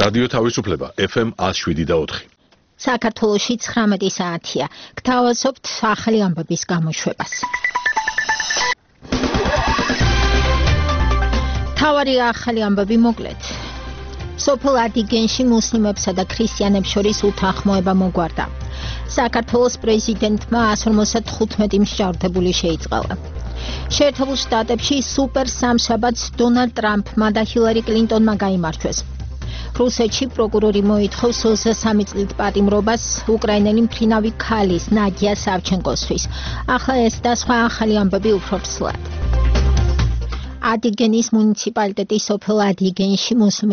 რადიო თავისუფლება FM 107.4. საქართველოში 19 საათია. გთავაზობთ ახალი ამბების გამოშვებას. თავარი ახალი ამბები მოკლედ. სოფელ ადიგენში მუსლიმებსა და ქრისტიანებს შორის უთანხმოება მოგვარდა. საქართველოს პრეზიდენტმა 155 მსჯავრდებული შეიწყალა. შეერთებულ შტატებში სუპერ სამშაბათს დონალდ ტრამპმა და ჰილარი კლინტონმა გაიმარჯვეს. რუსეთში პროკურორი მოითხოვს 23 წლით პატიმრობას უკრაინელი მფრინავი ქალის ნადია სავჩენკოსთვის. ახლა ეს და სხვა ახალი ამბები უფრო ფსლად. ადიგენის მუნიციპალიტეტის სოფელ ადიგენში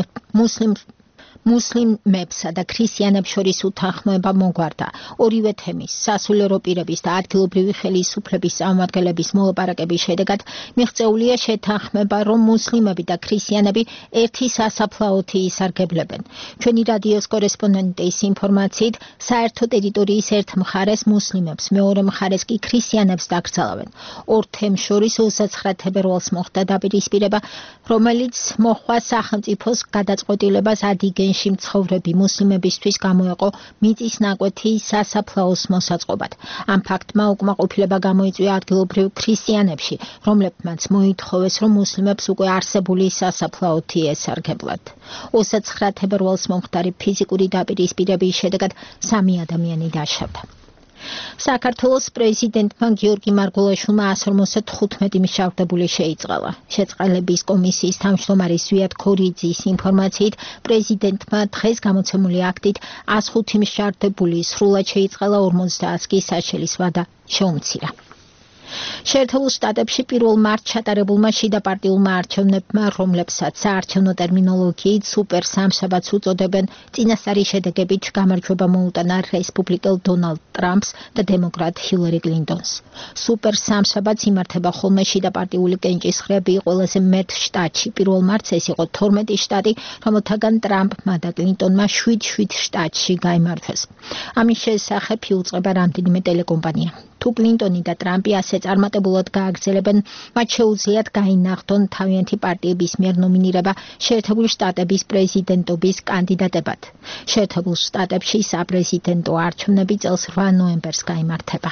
მუსლიმებსა და ქრისტიანებს შორის უთანხმოება მოგვარდა. ორივე თემის, სასულიერო პირების და ადგილობრივი ხელისუფლების წარმომადგენლების მოლაპარაკების შედეგად მიღწეულია შეთანხმება, რომ მუსლიმები და ქრისტიანები ერთი სასაფლაოთი ისარგებლებენ. ჩვენი რადიოს კორესპონდენტის ინფორმაციით, საერთო ტერიტორიის ერთ მხარეს მუსლიმებს, მეორე მხარეს კი ქრისტიანებს დაკრძალავენ. ორ თემს შორის 29 თებერვალს მოხდა დაპირისპირება, რომელიც მოჰყვა სახელმწიფოს გადაწყვეტილებას ადიგენში მცხოვრები მუსლიმებისთვის გამოეყო მიწის ნაკვეთი სასაფლაოს მოსაწყობად. ამ ფაქტმა უკმაყოფილება გამოიწვია ადგილობრივ ქრისტიანებში, რომლებმაც მოითხოვეს, რომ მუსლიმებს უკვე არსებული სასაფლაოთი ესარგებლათ. 29 თებერვალს მომხდარი ფიზიკური დაპირისპირების შედეგად 3 ადამიანი დაშავდა. საქართველოს პრეზიდენტმა გიორგი მარგულაშვილმა 155 მსჯავრდებული შეიწყალა. შეწყალების კომისიის თავმჯდომარე ზვიად ქორიძის ინფორმაციით, პრეზიდენტმა დღეს გამოცემული აქტით 105 მსჯავრდებული სრულად შეიწყალა, 50-ს კი საშელის ვადა შეუმცირა. შეერთებულ შტატებში 1 მარტს ჩატარებულმა შიდაპარტიულმა არჩევნებმა, რომლებსაც საარჩევნო ტერმინოლოგიით სუპერ სამშაბათს უწოდებენ, წინასწარი შედეგებით გამარჯვება მოუტანა რესპუბლიკელ დონალდ ტრამპს და დემოკრატ ჰილარი კლინტონს. სუპერ სამშაბათს იმართება ხოლმე შიდაპარტიული კენჭისყრები ყველაზე მეტ შტატში. 1 მარტს ეს იყო 12 შტატი, რომელთაგან ტრამპმა და კლინტონმა 7 შტატში გაიმარჯვეს. ამის შესახებ იუწყება რამდენიმე ტელეკომპანია. თუ კლინტონი და ტრამპი ასე წარმატებულად გააგრძელებენ, მათ შეუძლიათ გაინახდონ თავიანთი პარტიების მიერ ნომინირება შეერთებული შტატების პრეზიდენტობის კანდიდატებად. შეერთებულ შტატებში საპრეზიდენტო არჩევნები წელს 8 ნოემბერს გაიმართება.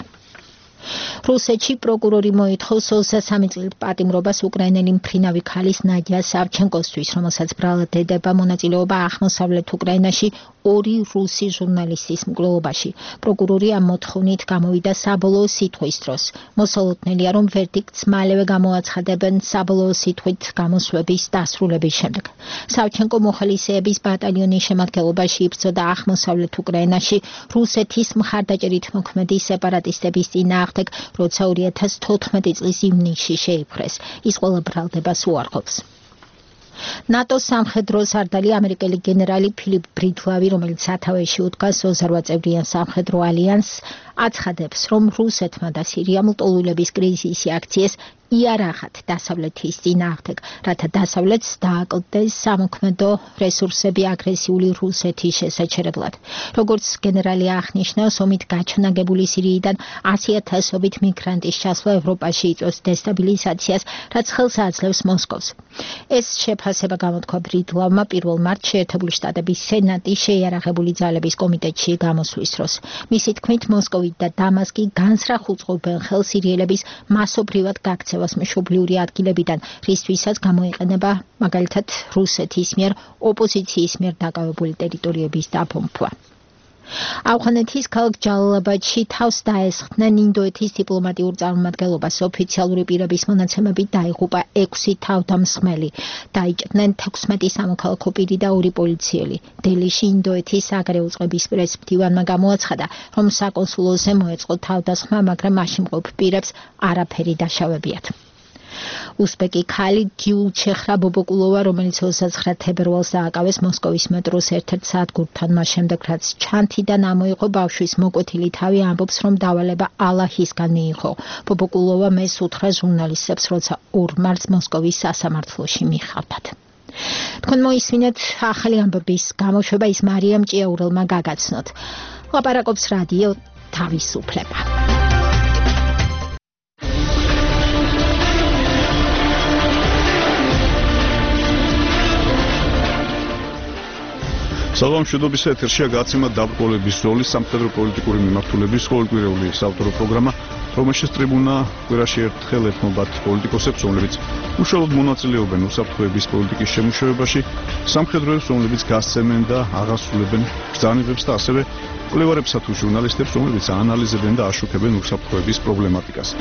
რუსეთში პროკურორი მოითხოვს 23 წლით პატიმრობას უკრაინელი მფრინავი ქალის ნადია სავჩენკოსთვის, რომელსაც ბრალად ედება მონაწილეობა აღმოსავლეთ უკრაინაში 2 რუსი ჟურნალისტის მკვლელობაში. პროკურორი ამ მოთხოვნით გამოვიდა საბოლოო სიტყვის დროს. მოსალოდნელია, რომ ვერდიქტს მალევე გამოაცხადებენ საბოლოო სიტყვით გამოსვლების დასრულების შემდეგ. სავჩენკო მოხალისეების ბატალიონის შემადგენლობაში იბრძოდა აღმოსავლეთ უკრაინაში რუსეთის მხარდაჭერით მოქმედი სეპარატისტების წინააღმდეგ, როცა 2014 წლის ივნისში შეიპყრეს. ის ყველა ბრალდებას უარყოფს. ნატოს სამხედრო სარდალი ამერიკელი გენერალი ფილიპ ბრიდლავი, რომელიც სათავეში უდგას 28 წევრიან სამხედრო ალიანსს, აცხადებს, რომ რუსეთმა და სირიამ ლტოლვილების კრიზისი აქციეს იარაღად დასავლეთის წინააღმდეგ, რათა დასავლეთს დააკლდეს სამოქმედო რესურსები აგრესიული რუსეთის შესაჩერებლად. როგორც გენერალი აღნიშნავს, ომით გაჩნაგებული სირიიდან 100,000-ობით მიგრანტის ჩასვლა ევროპაში იწვევს დესტაბილიზაციას, რაც ხელს აძლევს მოსკოვს. ეს შეფასება გამოთქვა ბრიდლავმა 1 მარტს შეერთებული შტატების სენატის შეიარაღებული ძალების კომიტეტში გამოსვლის დროს. მისი თქმით, მოსკოვი და დამასკი განზრახ უწყობენ ხელს სირიელების მასობრივად გაქცევას მშობლიური ადგილებიდან, რისთვისაც გამოიყენება მაგალითად რუსეთის მიერ ოპოზიციის მიერ დაკავებული ტერიტორიების დაბომბვა. ავღანეთის ქალაქ ჯალალაბადში თავს დაესხდნენ ინდოეთის დიპლომატიურ წარმომადგენლობას. ოფიციალური პირების მონაცემებით დაიღუპა 6 თავდამსხმელი. დაიჭრნენ 16 სამოქალაქო პირი და 2 პოლიციელი. დელიში ინდოეთის საგარეო წყების პრესმდივანმა გამოაცხადა, რომ საკონსულოზე მოეწყო თავდასხმა, მაგრამ მაშინ მყოფ პირებს არაფერი დაშავებიათ. უსბეკი ქალი გიულჩეხრა ბობოკულოვა, რომელიც 29 თებერვალს დააკავეს მოსკოვის მეტროს ერთ-ერთ სადგურთან, მას შემდეგ რაც ჩანთიდან ამოიღო ბავშვის მოკვეთილი თავი, ამბობს, რომ დავალება ალაჰისგან მიიღო. ბობოკულოვა მეს უთხრა ჟურნალისტებს, როცა 2 მარტს მოსკოვის სასამართლოში მიხავდათ. თქვენ მოისმინეთ ახალი ამბების გამოშვება, ის მარიამ ჭიაურელმა გაგაცნოთ. ლაპარაკობს რადიო თავისუფლება. საღამოშობლების ეთერშია გაცემა დაბრკოლების ზოლის სამხედრო პოლიტიკური მიმართულების ყოველკვირეული საავტორო პროგრამა, რომელშიც ტრიბუნა კვირაში ერთხელ ეთმობათ პოლიტიკოსებს, რომლებიც უშუალოდ მონაწილეობენ უსაფრთხოების პოლიტიკის შემუშავებაში, სამხედროებს, რომლებიც გასცემენ და აღასრულებენ ბრძანებებს და ასევე კვლევარებსა თუ ჟურნალისტებს, რომლებიც აანალიზებენ და აშუქებენ უსაფრთხოების პრობლემატიკას.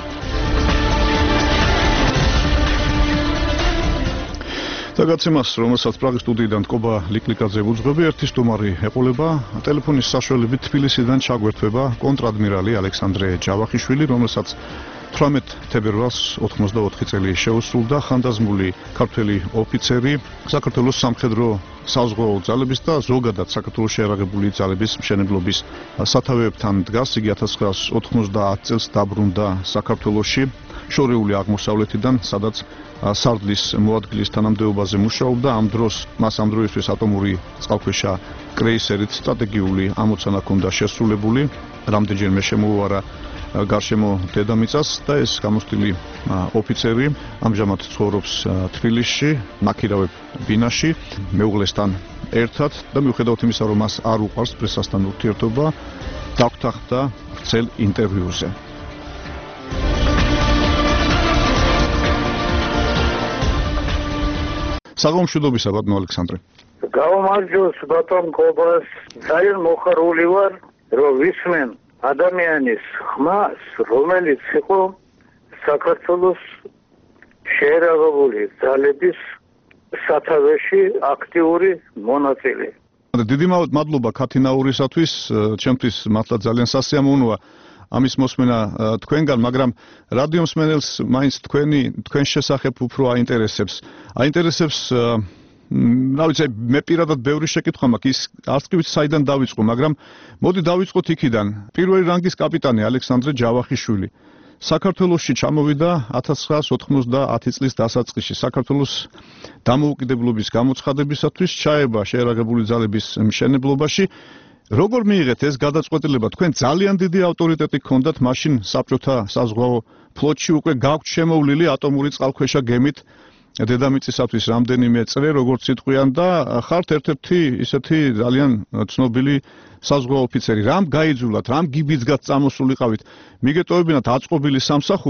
Დაგაცემას, რომელსაც პრაღის სტუდიიდან ტკობა ლიკლიკაძე უძღვები, ერთი სტუმარი ეყოლება, ტელეფონის საშუალებით თბილისიდან ჩაგვერთვება კონტრადმირალი ალექსანდრე ჯავახიშვილი, რომელსაც 18 თებერვალს 84 წელი შეუსრულდა ხანდაზმული ქართველი ოფიცერი საქართველოს სამხედრო საზღვაო ძალების და ზოგადად საქართველოს შეიარაღებული ძალების მშენებლობის სათავეებთან დგას. იგი 1990 წელს დაბრუნდა საქართველოში შორეული აღმოსავლეთიდან, სადაც სარდლის მოადგილის თანამდებობაზე მუშაობდა. ამ დროისთვის ატომური წყალქვეშა კრეისერით სტრატეგიული ამოცანა ჰქონდა შესრულებული. რამდენჯერმე შემოუვარა გარშემო დედამიწას და ეს გამოსტილი ოფიცერი ამჟამად ცხოვრობს თბილისში, ნაქირავებ ბინაში, მეუღლესთან ერთად და მიუხედავად იმისა, რომ მას არ უყვარს პრესასთან ურთიერთობა, დაგვთანხმდა ვრცელ ინტერვიუზე. საღამოშობლისა ბატონო ალექსანდრე. Გავამარჯოს ბატონ კობას, ძალიან მოხარული ვარ, რომ ვისმენ ადამიანის ხმას, რომელიც იყო საქართველოს შეიარაღებული ძალების სათავეში აქტიური მონაწილე. დიდი მადლობა ქათინაურისათვის, ჩემთვის მართლა ძალიან სასიამოვნოა ამის მოსმენა თქვენგან, მაგრამ რადიო მსმენელს მაინც თქვენ შესახებ უფრო აინტერესებს რა ვიცი, მე პირადად ბევრი შეკითხვა მაქვს, ის არც კი ვიცი საიდან დავიწყო, მაგრამ მოდი დავიწყოთ იქიდან. პირველი რანგის კაპიტანი ალექსანდრე ჯავახიშვილი საქართველოში ჩამოვიდა 1990 წლის დასაწყისში. საქართველოს დამოუკიდებლობის გამოცხადებისათვის ჩაება შეიარაღებული ძალების მშენებლობაში. როგორ მიიღეთ ეს გადაწყვეტილება? თქვენ ძალიან დიდი ავტორიტეტი გქონდათ მაშინ საბჭოთა საზღვაო ფლოტში, უკვე გაქვთ შემოვლილი ატომური წყალქვეშა გემით დედამიწისათვის რამდენიმე წრე, როგორც იტყვიან და ხართ ერთ-ერთი ისეთი ძალიან ცნობილი საზღვაო ოფიცერი. რამ გაიძულათ, რამ გიბიძგად წამოსულიყავით? მიგეტოვებინათ აწყობილი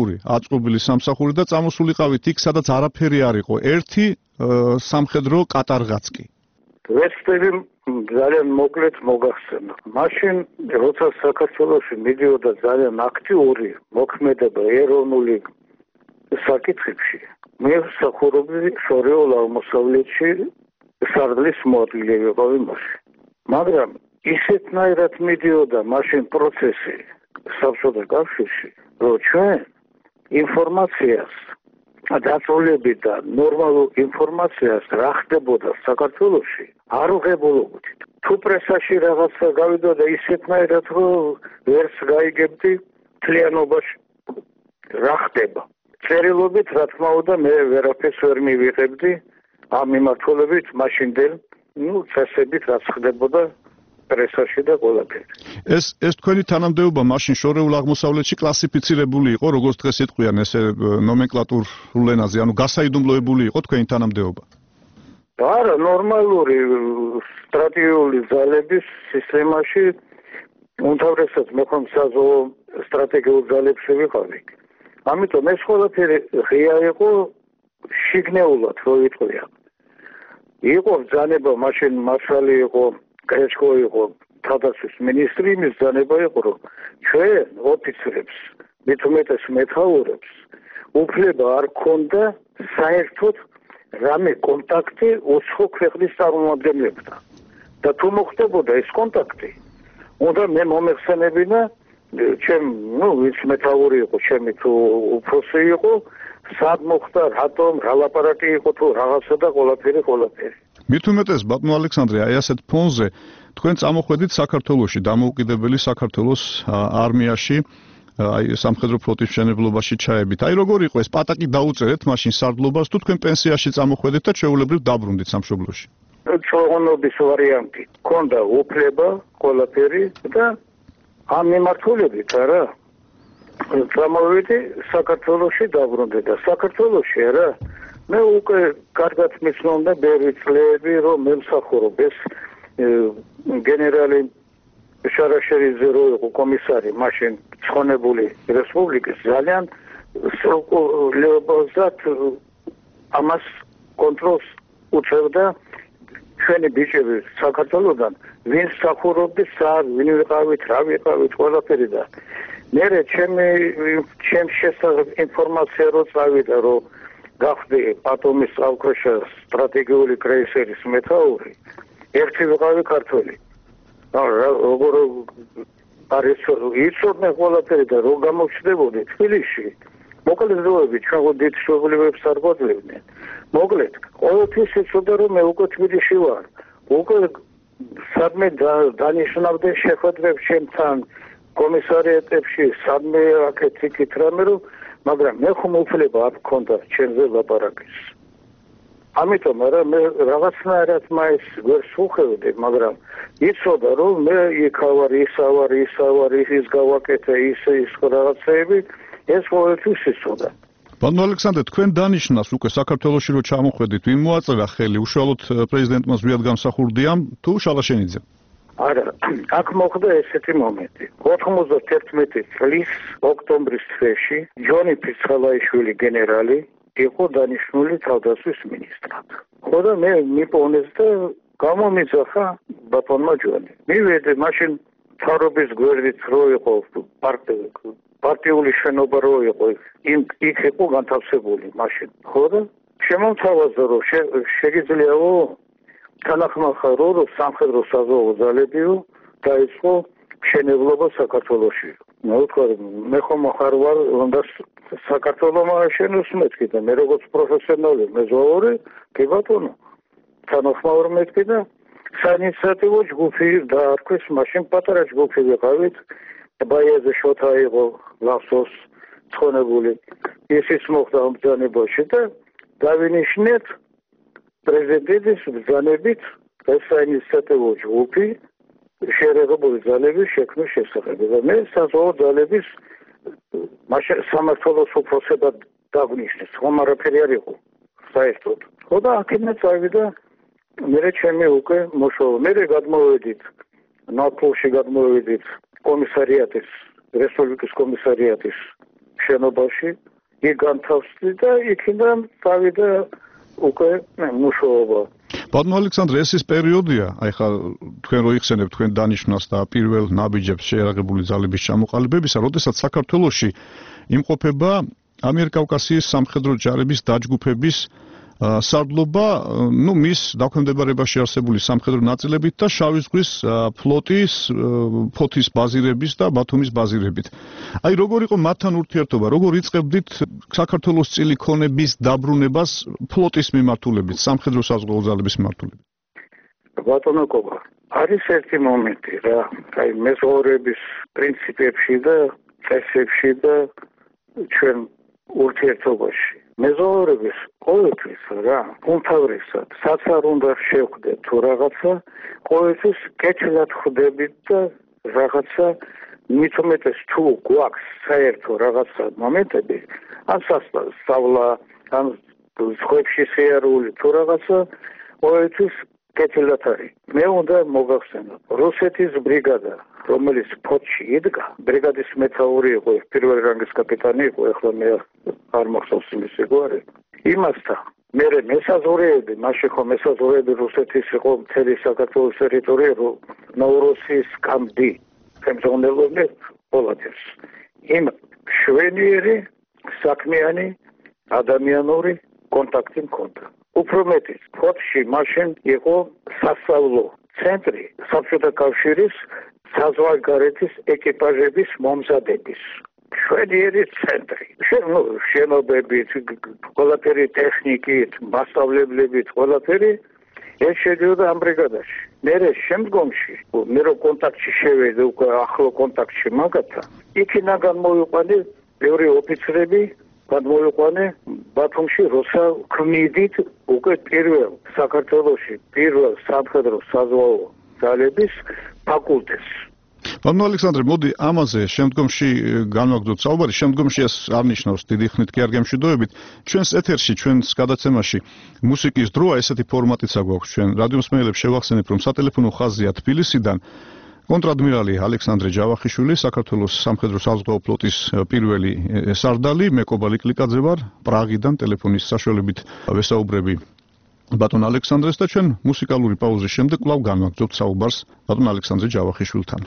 სამსახური და წამოსულიყავით იქ, სადაც არაფერი არ იყო. ერთი სამხედრო კატარღაც კი. ვესწრები ძალიან მოკლედ მოგახსენა. მაშინ როცა საქართველოში მიდიოდა ძალიან აქტიური მოქმედება ეროვნული საკითხებში, მე მსახურობდი შორეულ აღმოსავლეთში სარდლის მოადგილე ვიყავი მაშინ. მაგრამ ისეთნაირად მიდიოდა მაშინ პროცესი საბჭოთა კავშირში, რომ ჩვენ ინფორმაციას დაწოლები და ნორმალურ ინფორმაციას რა ხდებოდა საქართველოში არ უღებულობდით. თუ პრესაში რაღაცა გავიდა და ისეთნაირად რომ ვერც გაიგებდი თლიანობაში რა ხდება. წერილობით რა თქმა უნდა მე ვერაფერს ვერ მივიღებდი ამ მიმართულებით მაშინდელ წესებით რაც ხდებოდა პრესაში და ყველაფერი. ეს თქვენი თანამდებობა მაშინ შორეულ აღმოსავლეთში კლასიფიცირებული იყო, როგორც დღეს იტყვიან ესე ნომენკლატურულ ენაზე, ანუ გასაიდუმლოებული იყო თქვენი თანამდებობა. არა, ნორმალური სტრატეგიული ძალების სისტემაში უმთავრესად მე ხომ საზღვაო სტრატეგიულ ძალებში ვიყავი. ამიტომ ეს ყველაფერი ღია იყო შიგნეულად, რო იტყვია. იყო ბრძანება მაშინ მარშალი იყო კრეჩკო იყო თავდაცვის მინისტრი, იმის ბრძანება იყო, რომ ჩვენ ოფიცრებს, მით უმეტეს მეთაურებს, უფლება არ ქონდა საერთოდ რამე კონტაქტი უცხო ქვეყნის წარმომადგენლებთან. და თუ მოხდებოდა ეს კონტაქტი, უნდა მე მომეხსენებინა ჩემ, ვინც მეთაური იყო, ჩემი თუ უფროსი იყო, სად მოხდა, რატომ, რა ლაპარაკი იყო თუ რაღაცა და ყველაფერი. მით უმეტეს ბატონო ალექსანდრე, აი ასეთ ფონზე თქვენ წამოხვედით საქართველოში, დამოუკიდებელი საქართველოს არმიაში, აი სამხედრო ფლოტის მშენებლობაში ჩაებით. აი როგორ იყო ეს პატაკი დაუწერეთ მაშინ სარდლობას თუ თქვენ პენსიაში წამოხვედით და ჩვეულებრივ დაბრუნდით სამშობლოში? ჩვეულებრივ ვარიანტი. ქონდა უფლება ყველაფერი და ამ მიმართულებით არა წამოვიდი საქართველოში დაბრუნდი და საქართველოში არა მე უკვე კარგად მიცნობდა ბევრი წლები რომ მემსახურობ ეს გენერალი შარაშერიძე რო იყო კომისარი მაშინ ცხონებული რესპუბლიკის ძალიან სრულყოფილად ამას კონტროლს უწევდა ჩვენი ბიჭები საქართველოსდან ვინ სახურობდი სად ვინ ვიყავით რა ვიყავით ყველაფერი და მე ჩემს შესახებ ინფორმაცია რო წავიდა რომ გახდი ატომის წყალქვეშა სტრატეგიული კრეისერის მეთაური ერთი ვიყავი ქართველი როგორ არის იცოდნენ ყველაფერი და რო გამოჩნდებოდი თბილისში მოკლედ დროებით ჩვენ დიდ შეგულებებს არ გვაძლევდნენ მოკლედ ყოველთვის იცოდა რომ მე უკვე თბილისში ვარ უკვე სადმე დანიშნავდნენ შეხვედრებს ჩემთან კომისარიატებში სადმე აქეთ იქით რამე რომ მაგრამ მე ხომ უფლება არ მქონდა ჩემზე ლაპარაკის ამიტომ არა მე რაღაცნაირად მაინც გვერდს უხევდი მაგრამ იცოდა რომ მე იქავარ ისავარ ის გავაკეთე ის რაღაცეები ეს ყოველთვის იცოდა ბატონო ალექსანდრე თქვენ დანიშნავს უკვე საქართველოში რო ჩამოხვედით ვინ მოაწევა ხელი უშუალოდ პრეზიდენტმა ზვიად გამსახურდიამ თუ შალაშენიძემ არა აქ მოხდა ესეთი მომენტი 91 წლის ოქტომბრის თვეში ჯონი ფიცხალაიშვილი გენერალი იყო დანიშნული თავდაცვის ministrად ხო და მე მიპოვნეს და გამომიძახა ბატონმა ჯონი მივედი მაშინ თავრობის გვერდით რო იყო პარტიული შენობა რო იყო იქ იყო განთავსებული მაშინ ხო და შემომთავაზა რომ შეგიძლიაო თანახმახარო რომ სამხედრო საზღვაო ძალებიო დაიწყო მშენებლობა საქართველოში მე ვთქვი მე ხომ ახარ ვარ უნდა საქართველოს მაშენოს მეთქი და მე როგორც პროფესიონალი მეზღვაური კი ბატონო თანახმაური მეთქი და საინიციატივო ჯგუფი დაარქვეს მაშინ პატარა ჯგუფი ვიყავით ბაიაზე შოთა იყო ლავსოს ცხონებული ისიც მოხდა ბრძანებაში და დავინიშნეთ პრეზიდენტის ბრძანებით ეს საინიციატივო ჯგუფი შეერაღებული ძალების შექმნის შესახებ და მე საზღვაო ძალების მაშინ სამართლოს უფროსებად დავნიშნეს ხომ არაფერი არ იყო საერთოდ ხო და აქედან წავიდა მე ჩემი უკვე მოშოვა მე გადმოვედით ნაკულში გადმოვედით კომისარიატის რესპუბლიკის კომისარიატის შენობაში იქ განთავსდი და იქიდან წავიდა უკვე მუშაობა ბატონო ალექსანდრე ეს ის პერიოდია აი ხა თქვენ რო იხსენებთ თქვენ დანიშნავს და პირველ ნაბიჯებს შეერაღებული ძალების ჩამოყალიბებისა როდესაც საქართველოში იმყოფება ამიერკავკასიის სამხედრო ჯარების დაჯგუფების სარდლობა ნუ მის დაქვემდებარებაში არსებული სამხედრო ნაწილებით და შავი ზღვის ფლოტის ფოთის ბაზირების და ბათუმის ბაზირებით. აი როგორ იყო მათთან ურთიერთობა, როგორ იწყებდით საქართველოს წილი ქონების დაბრუნებას ფლოტის მიმართულებით, სამხედრო საზღვაო ძალების მიმართულებით? ბატონო კობა, არის ერთი მომენტი რა, აი მეზღვაურების პრინციპებში და წესებში და ჩვენ ურთიერთობაში მეზღვაურების ყოველთვის რა უმთავრესად საცარ უნდა შევხვდეთ თუ რაღაცა ყოველთვის კეთილად ხვდებით და რაღაცა მithumetes თუ გვაქვს საერთო რაღაცა მომენტები ან სასწავლა ან სხვებში შეარული თუ რაღაცა ყოველთვის კეთილად არის მე უნდა მოგახსენოთ რუსეთის ბრიგადა რომელიც ფოთში იდგა ბრიგადის მეთაური იყო პირველი რანგის კაპიტანი იყო ახლა მე არ მახსოვს მისი გვარი იმასთან მე მესაზღვრეები მაშინ ხო მესაზღვრეები რუსეთის იყო მთელი საქართველოს ტერიტორია ნოვროსის კამპი ხელმძღვანელობდნენ ყველაფერს იმ შვენიერი საქმიანი ადამიანური კონტაქტი მქონდა უფრო მეტიც ფოთში მაშინ იყო სასწავლო ცენტრი საბჭოთა კავშირის საზღვარგარეთის ეკიპაჟების მომზადების შვედიერი ცენტრი შენობებით ყველაფერი ტექნიკით მასშტაბლებლებით ყველაფერი ეს შედიოდა ამ ბრიგადაში მე შემდგომში მე რო კონტაქტში შევედი უკვე ახლო კონტაქტში მაგათთან იქიდან გამოვიყვანე ბევრი ოფიცრები გადმოვიყვანე ბათუმში როცა ქმნიდით უკვე პირველ საქართველოში პირველ სამხედრო საზღვაო ძალების ფაკულტეტს ბატონო ალექსანდრე, მოდი ამაზე შემდგომში განვაგრძელოთ საუბარი. შემდგომში ეს არ ნიშნავს დიდი ხნით კი არ გემშვიდობებით. ჩვენს ეთერში, ჩვენს გადაცემაში მუსიკის დროა ესეთი ფორმატიც აგვაქვს ჩვენ. რადიო მსმენელებს შევახსენებ, რომ სატელეფონო ხაზია თბილისიდან კონტრადმირალი ალექსანდრე ჯავახიშვილი, საქართველოს სამხედრო საზღვაო ფლოტის პირველი სარდალი, მე კობალი კლიკაძე ვარ, პრაღიდან ტელეფონის საშუალებით ვესაუბრები ბატონ ალექსანდრეს და ჩვენ მუსიკალური პაუზის შემდეგ კვლავ განვაგრძობთ საუბარს ბატონ ალექსანდრე ჯავახიშვილთან.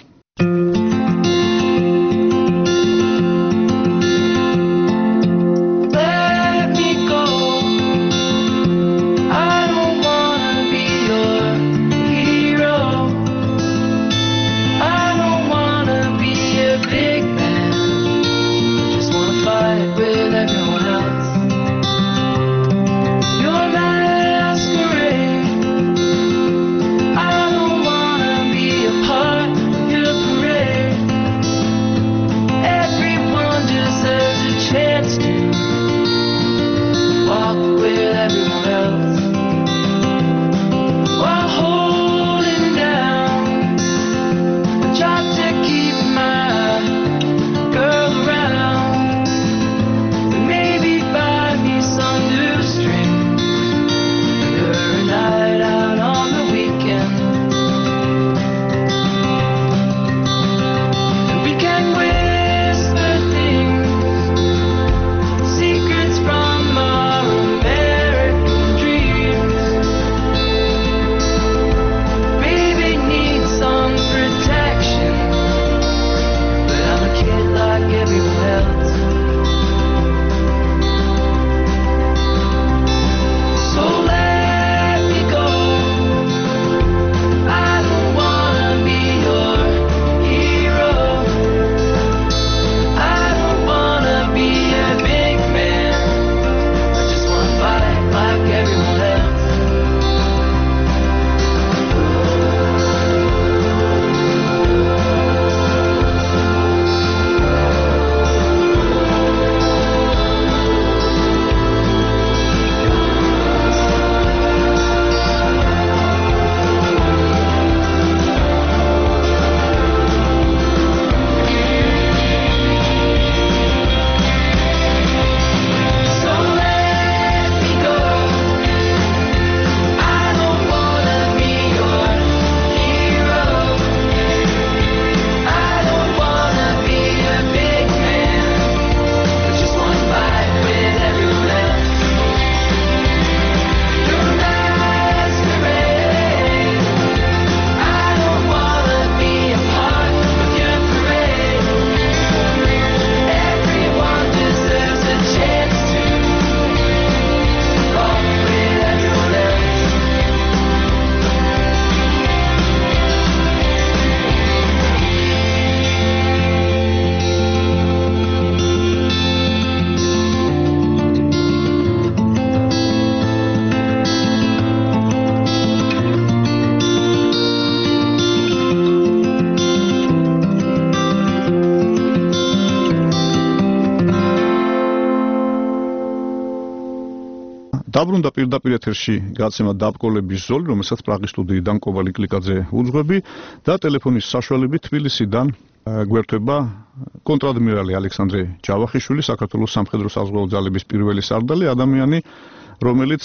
დაბრუნდა პირდაპირ ეთერში გაცემა დაბკოლების ზოლი, რომელსაც პრაღის სტუდიიდან კობალი კლიკაძე უძღვები და ტელეფონის საშუალებით თბილისიდან გვერდება კონტრადმირალი ალექსანდრე ჯავახიშვილი, საქართველოს სამხედრო საზღვაო ძალების პირველი სარდალი, ადამიანი, რომელიც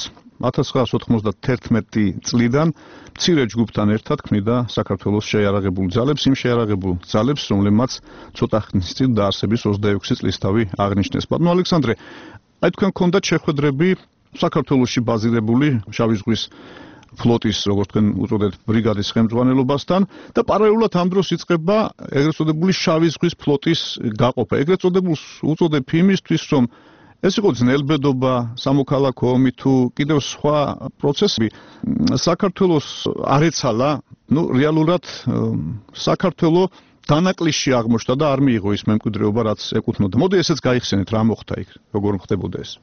1991 წლიდან მცირე ჯგუფთან ერთად ქმნიდა საქართველოს შეიარაღებულ ძალებს, იმ შეიარაღებულ ძალებს, რომლებმაც ცოტა ხნის წინ დაარსების 26 წლისთავი აღნიშნეს. ბატონო ალექსანდრე, აი თქვენ გქონდათ შეხვედრები საქართველოში ბაზირებული შავი ზღვის ფლოტის, როგორც თქვენ უწოდეთ, ბრიგადის ხელმძღვანელობასთან და პარალელურად ამ დროს იწყება ეგრეთ წოდებული შავი ზღვის ფლოტის გაყოფა. ეგრეთ წოდებულს უწოდებ იმისთვის, რომ ეს იყო ძნელბედობა, სამოქალაქო ომი თუ კიდევ სხვა პროცესები საქართველოს არ ეცალა, რეალურად საქართველოს დანაკლისში აღმოჩნდა და არ მიიღო ის მემკვიდრეობა, რაც ეკუთვნოდა. მოდი ესეც გაიხსენეთ, რა მოხდა იქ, როგორ ხდებოდა ეს.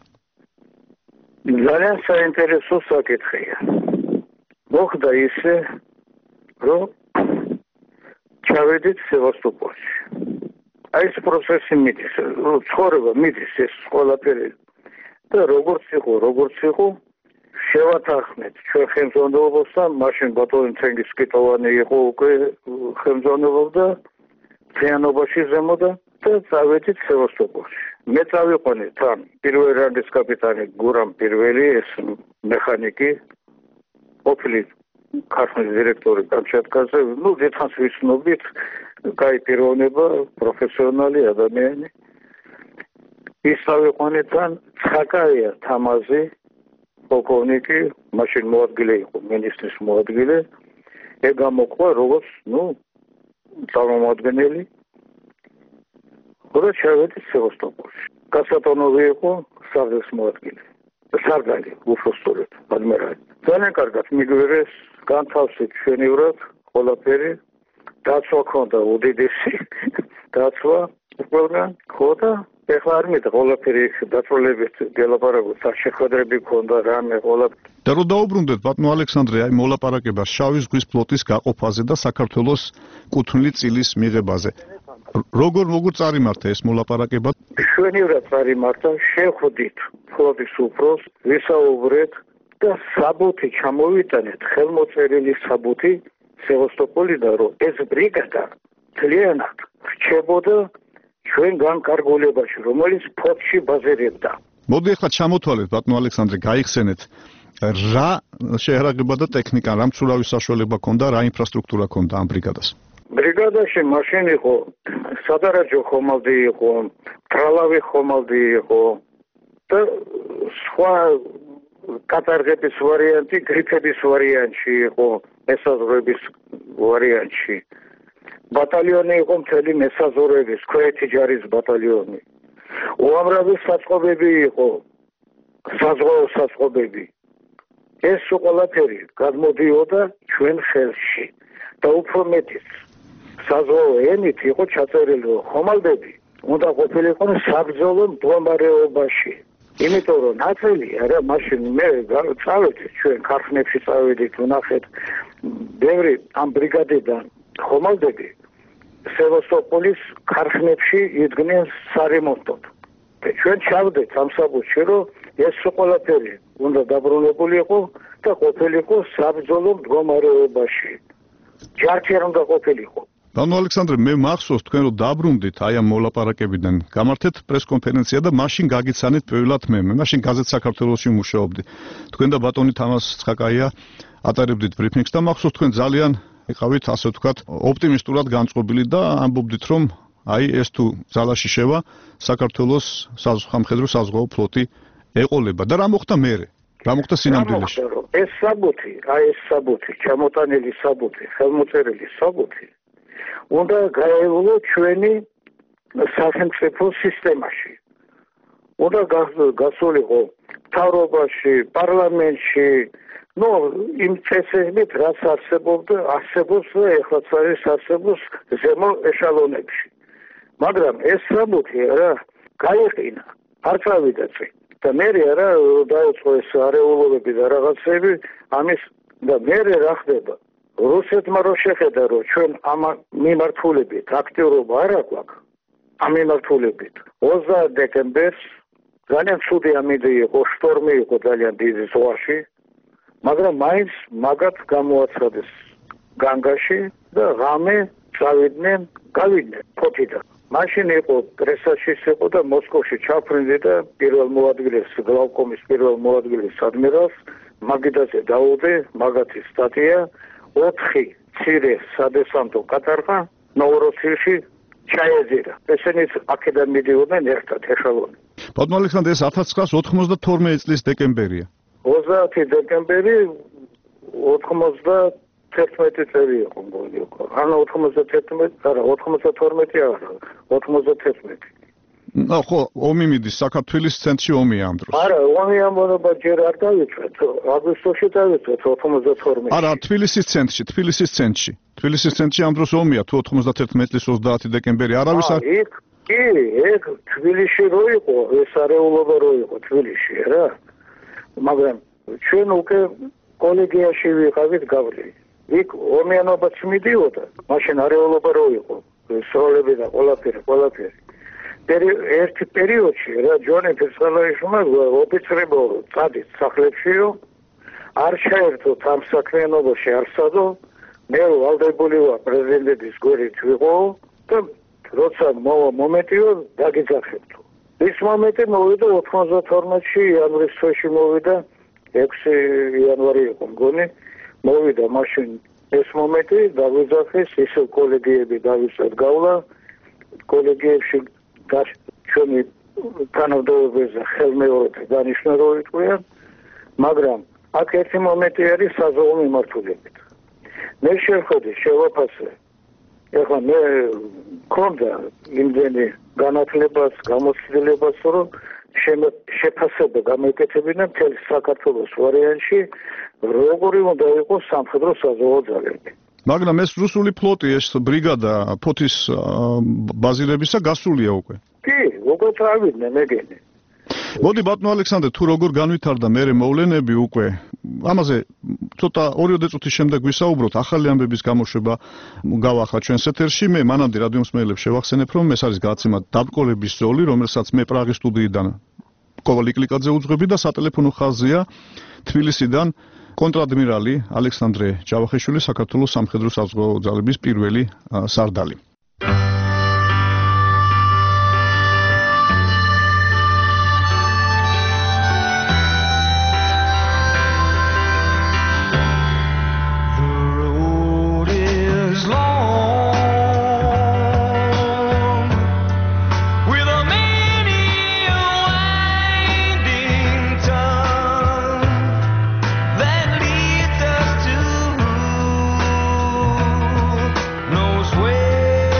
ძალიან საინტერესო საკითხია. მოხდა ისე, რომ ჩავედით სევასტოპოლში. აი ეს პროცესი მიდის, ცხოვრება მიდის ეს ყველაფერი და როგორც იყო, შევათანხმეთ ჩვენ ხელმძღვანელობასთან, მაშინ ბატონი ცენგისკიტოვანი იყო უკვე ხელმძღვანელობდა თიანობაში ზემოდა და წავედით სევასტოპოლში. მე წავიყვანე თან პირველი რანგის კაპიტანი გურამ პირველი, ეს მექანიკი, ყოფილი ქარხნის დირექტორი კამჩატკაზე, დიდხანს ვიცნობთ, კაი პიროვნება, პროფესიონალი ადამიანი. ის წავიყვანე თან ცხაკაია თამაზი, პოლკოვნიკი, მაშინ მოადგილე იყო, მინისტრის მოადგილე, გამოყვა როგორც, წარმომადგენელი. და ჩავედი სევასტოპოლში. გასატონოვი იყო სარგლის მოადგილე. სარგალი, უბრალოდ, ადმირალი. ძალიან კარგად მიგვერეს, განთავსეთ ჩვენივრად ყველაფერი, დაცვა ქონდა უდიდესი, დაცვა ყველგან ქონდა. ეხლა არ მითხრა ყველაფერი დაწოლებით გელაპარაკოთ, შეხვედრები ქონდა რამე ყველაფერი. და რო დაუბრუნდეთ ბატონო ალექსანდრე, აი მოლაპარაკება შავი ზღვის ფლოტის გაყოფაზე და საქართველოს კუთვნილი წილის მიღებაზე. როგორ წარიმართა ეს მოლაპარაკება? ჩვენივრად წარიმართა, შეხვდით ფლოტის უფროს, ვისაუბრეთ და საბუთი ჩამოვიტანეთ, ხელმოწერილი საბუთი სევასტოპოლიდან, რომ ეს ბრიგადა ძალიანად რჩებოდა ჩვენ განკარგულებაში, რომელიც ფოთში ბაზირებდა. მოდი ახლა ჩამოთვალეთ ბატონო ალექსანდრე, გაიხსენეთ რა შეერაღება და ტექნიკა, რა მცურავი საშუალება ქონდა, რა ინფრასტრუქტურა ქონდა ამ ბრიგადას? ბრიგადაში მაშინ იყო სადარაჯო ხომალდი იყო, ტრალავი ხომალდი იყო და სხვა კატარღების ვარიანტი, გრიფების ვარიანტში იყო, მესაზღვრების ვარიანტში. ბატალიონი იყო მთელი მესაზღვრების, ქვეითი ჯარის ბატალიონი. უამრავი საწყობები იყო, საზღვაო საწყობები. ეს ყველაფერი გადმოდიოდა ჩვენ ხელში და უფრო მეტიც საზღვაო ენით იყო ჩაწერილი, რომ ხომალდები უნდა ყოფილიყო საბრძოლო მდგომარეობაში. იმიტომ რომ ნაწილი არა მაშინ მე წავედი ჩვენ ქარხნებში წავედით, ვნახეთ ბევრი ამ ბრიგადიდან ხომალდები სევასტოპოლის ქარხნებში იდგნენ სარემონტოდ. ჩვენ ჩავდეთ ამ საბუთში, რომ ეს ყველაფერი უნდა დაბრუნებულიყო და ყოფილიყო საბრძოლო მდგომარეობაში. ჯარში არ უნდა ყოფილიყო. ბატონო ალექსანდრე, მე მახსოვს თქვენ რომ დაბრუნდით აი ამ მოლაპარაკებიდან, გამართეთ პრესკონფერენცია და მაშინ გაგიცანით პირველად მე მაშინ გაზეთ საქართველოსში მუშაობდი. თქვენ და ბატონი თამაზ ცხაკაია ატარებდით ბრიფინგს და მახსოვს თქვენ ძალიან იყავით, ასე ვთქვათ, ოპტიმისტურად განწყობილი და ამბობდით, რომ აი ეს თუ ძალაში შევა, საქართველოს სამხედრო საზღვაო ფლოტი ეყოლება და რა მოხდა მერე? რა მოხდა სინამდვილეში? ეს საბუთი, ჩამოტანილი საბუთი, ხელმოწერილი საბუთი უნდა გაევლო ჩვენი სახელმწიფო სისტემაში. უნდა გასულიყო მთავრობაში, პარლამენტში, იმ წესებით, რაც არსებობს და ეხლაც არის არსებობს ზემო ეშალონებში. მაგრამ ეს საბუთი რა გაიყინა, არ წავიდა წინ. და მე რა დაიწყო ეს არეულობები და რაღაცები, ამის და მე რა ხდება? რუსეთმა რო შეხედა, რომ ჩვენ ამ მიმართულებით აქტიურობა არ აქვს, ამ მიმართულებით 20 დეკემბერს ძალიან ცუდი ამინდი იყო, შტორმი იყო ძალიან დიდი ზღვაში, მაგრამ მაინც მაგათ გამოაცხადეს განგაში და ღამე გავიდნენ ფოთიდან. მაშინ იყო პრესაშიც იყო და მოსკოვში ჩაფრინდი და პირველ მოადგილეს გლავკომის პირველ მოადგილეს ადმირალს მაგიდაზე დაუდე, მაგათი სტატია 4 ცირე სადესანტო კატარღა ნოვოროსიში ჩაეზირა. ესენიც აქედან მიდიოდნენ ერთად ეშალონი. ბატონო ალექსანდრე, ეს 1992 წლის დეკემბერია. 30 დეკემბერი 91 წელი იყო მგონი უკვე. ანუ 91, არა 92 არა, 91. ხო, ომი მიდის საქართველოს ცენტრში ომია ამ დროს. არა, ომი ამბობა ჯერ არ დავიწყეთ, აგვისტოში დავიწყეთ 92. არა, თბილისის ცენტრში. თბილისის ცენტრში ამ დროს ომია თუ 91 წლის 30 დეკემბერი არავის არ ეგ თბილისში რო იყო, ეს არეულობა რო იყო თბილისში რა. მაგრამ ჩვენ უკვე კოლეგიაში ვიყავით გავლილი. იქ ომიანობაც მიდიოდა, მაშინ არეულობა რო იყო, სროლები და ყველაფერი. ერთ პერიოდში რა ჯონი ფერცხალაიშვილმა ოფიცრებო წადით სახლებშიო არ ჩაერთოთ ამ საქმიანობაში არსადო, მე ვალდებული ვარ პრეზიდენტის გვერდით ვიყო და როცა მომენტიო დაგეძახებთო. ის მომენტი მოვიდა 92-ში იანვრის თვეში მოვიდა 6 იანვარი იყო მგონი მოვიდა მაშინ ეს მომენტი დაგვეძახეს ისო კოლეგიები დავისვათ გავლა კოლეგიებში ჩვენი თანამდებობებზე ხელმეორედ დანიშნულო იყვნენ მაგრამ აქ ერთი მომენტი არის საზღვაო მიმართულებით მე შევხვდი შევაფასე ეხლა მე მქონდა იმდენი განათლებას გამოცდილებას რომ შეფასება გამეკეთებინა მთელ საქართველოს ვარიანტში როგორი უნდა იყოს სამხედრო საზღვაო ძალები მაგრამ ეს რუსული ფლოტი ეს ბრიგადა ფოთის ბაზირებისა გასულია უკვე კი უკვე წავიდნენ მეგენი მოდი ბატონო ალექსანდრე თუ როგორ განვითარდა მერე მოვლენები უკვე ამაზე ცოტა 2 წუთის შემდეგ ვისაუბროთ ახალი ამბების გამოშვება გავახა ჩვენს ეთერში მე მანამდე რადიო მსმენელებს შევახსენებ რომ ეს არის გადაცემა დაბრკოლების ზოლი რომელსაც მე პრაღის სტუდიიდან კოვალ იკლიკაძე უძღვები და სატელეფონო ხაზია თბილისიდან კონტრადმირალი ალექსანდრე ჯავახიშვილი საქართველოს სამხედრო საზღვაო ძალების პირველი სარდალი Way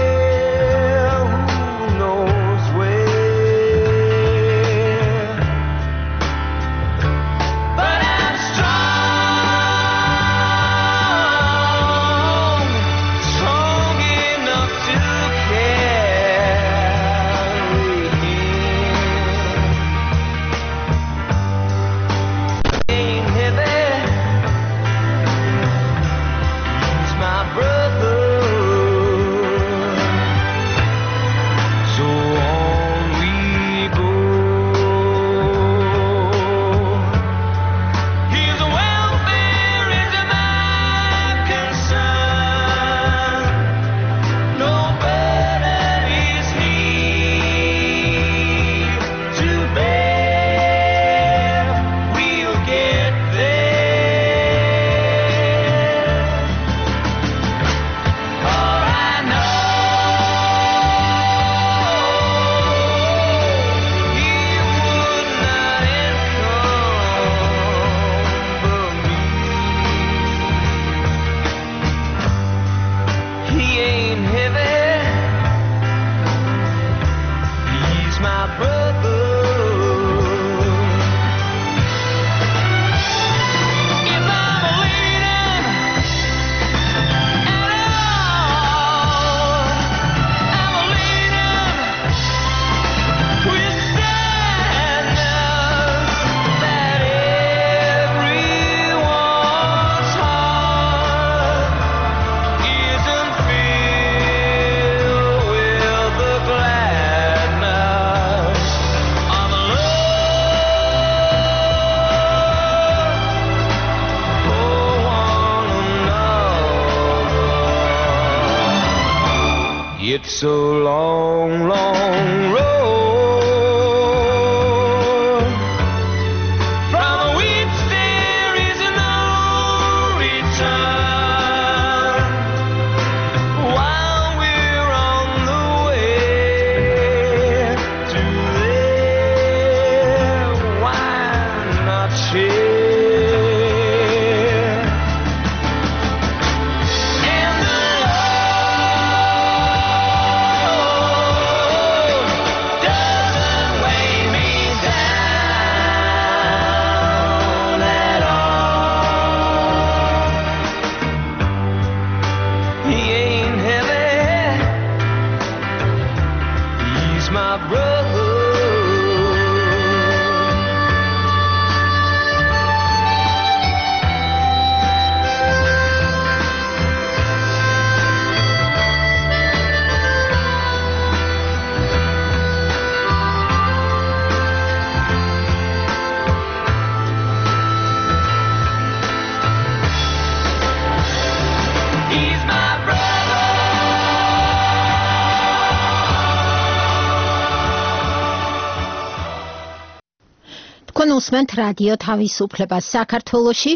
Თქვენ უსმენთ რადიო თავისუფლებას საქართველოში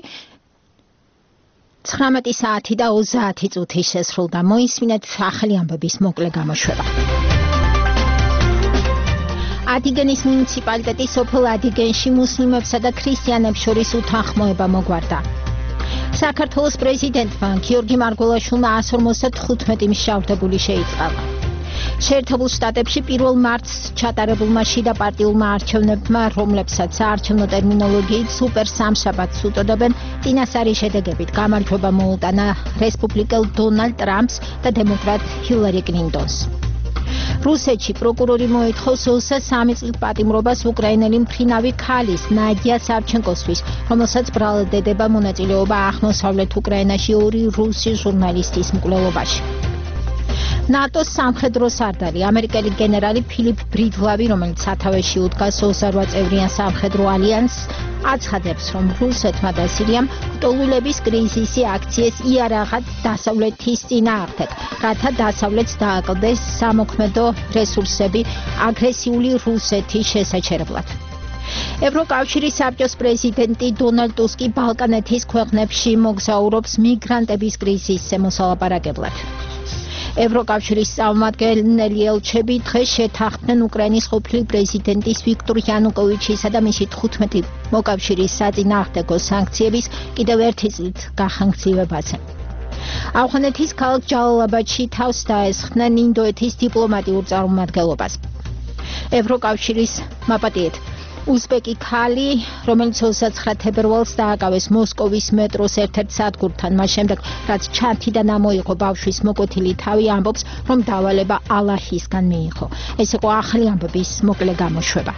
19 საათი და 30 წუთი შესრულდა. მოისმინეთ ახალი ამბების მოკლე გამოშვება. ადიგენის მუნიციპალიტეტის სოფელ ადიგენში მუსლიმებსა და ქრისტიანებს შორის უთანხმოება მოგვარდა. საქართველოს პრეზიდენტმა გიორგი მარგველაშვილმა 155 მსჯავრდებული შეიწყალა. შეერთებულ შტატებში 1 მარტს ჩატარებულმა შიდა პარტიულმა არჩევნებმა, რომლებსაც საარჩევნო ტერმინოლოგიით სუპერ სამშაბათს უწოდებენ, წინასწარი შედეგებით გამარჯვება მოუტანა რესპუბლიკელ დონალდ ტრამპს და დემოკრატ ჰილარი კლინტონს. რუსეთში პროკურორი მოითხოვს 23 წლით პატიმრობას უკრაინელი მფრინავი ქალის ნადია სავჩენკოსთვის, რომელსაც ბრალად ედება მონაწილეობა აღმოსავლეთ უკრაინაში 2 რუსი ჟურნალისტის მკვლელობაში. ნატოს სამხედრო სარდალი, ამერიკელი გენერალი ფილიპ ბრიდლავი, რომელიც სათავეში უდგას 28 წევრიან სამხედრო ალიანსს, აცხადებს, რომ რუსეთმა და სირიამ ლტოლვილების კრიზისი აქციეს იარაღად დასავლეთის წინააღმდეგ, რათა დასავლეთს დააკლდეს სამოქმედო რესურსები აგრესიული რუსეთის შესაჩერებლად. ევროკავშირის საბჭოს პრეზიდენტი დონალდ ტუსკი ბალკანეთის ქვეყნებში მოგზაურობს მიგრანტების კრიზისზე მოსალაპარაკებლად. ევროკავშირის წარმომადგენელი ელჩები დღეს შეთანხმდნენ უკრაინის ყოფილი პრეზიდენტის ვიქტორ იანუკოვიჩისა და მისი 15 მოკავშირის საწინააღმდეგო სანქციების კიდევ ერთი წლით გახანგრძლივებაზე. ავღანეთის ქალაქ ჯალალაბადში თავს დაესხნენ ინდოეთის დიპლომატიურ წარმომადგენლობას. ევროკავშირის მაპატიეთ უზბეკი ქალი, რომელიც 29 თებერვალს დააკავეს მოსკოვის მეტროს ერთ-ერთ სადგურთან, მას შემდეგ, რაც ჩანთიდან ამოიღო ბავშვის მოკვეთილი თავი, ამბობს, რომ დავალება ალაჰისგან მიიღო. ეს იყო ახალი ამბების მოკლე გამოშვება.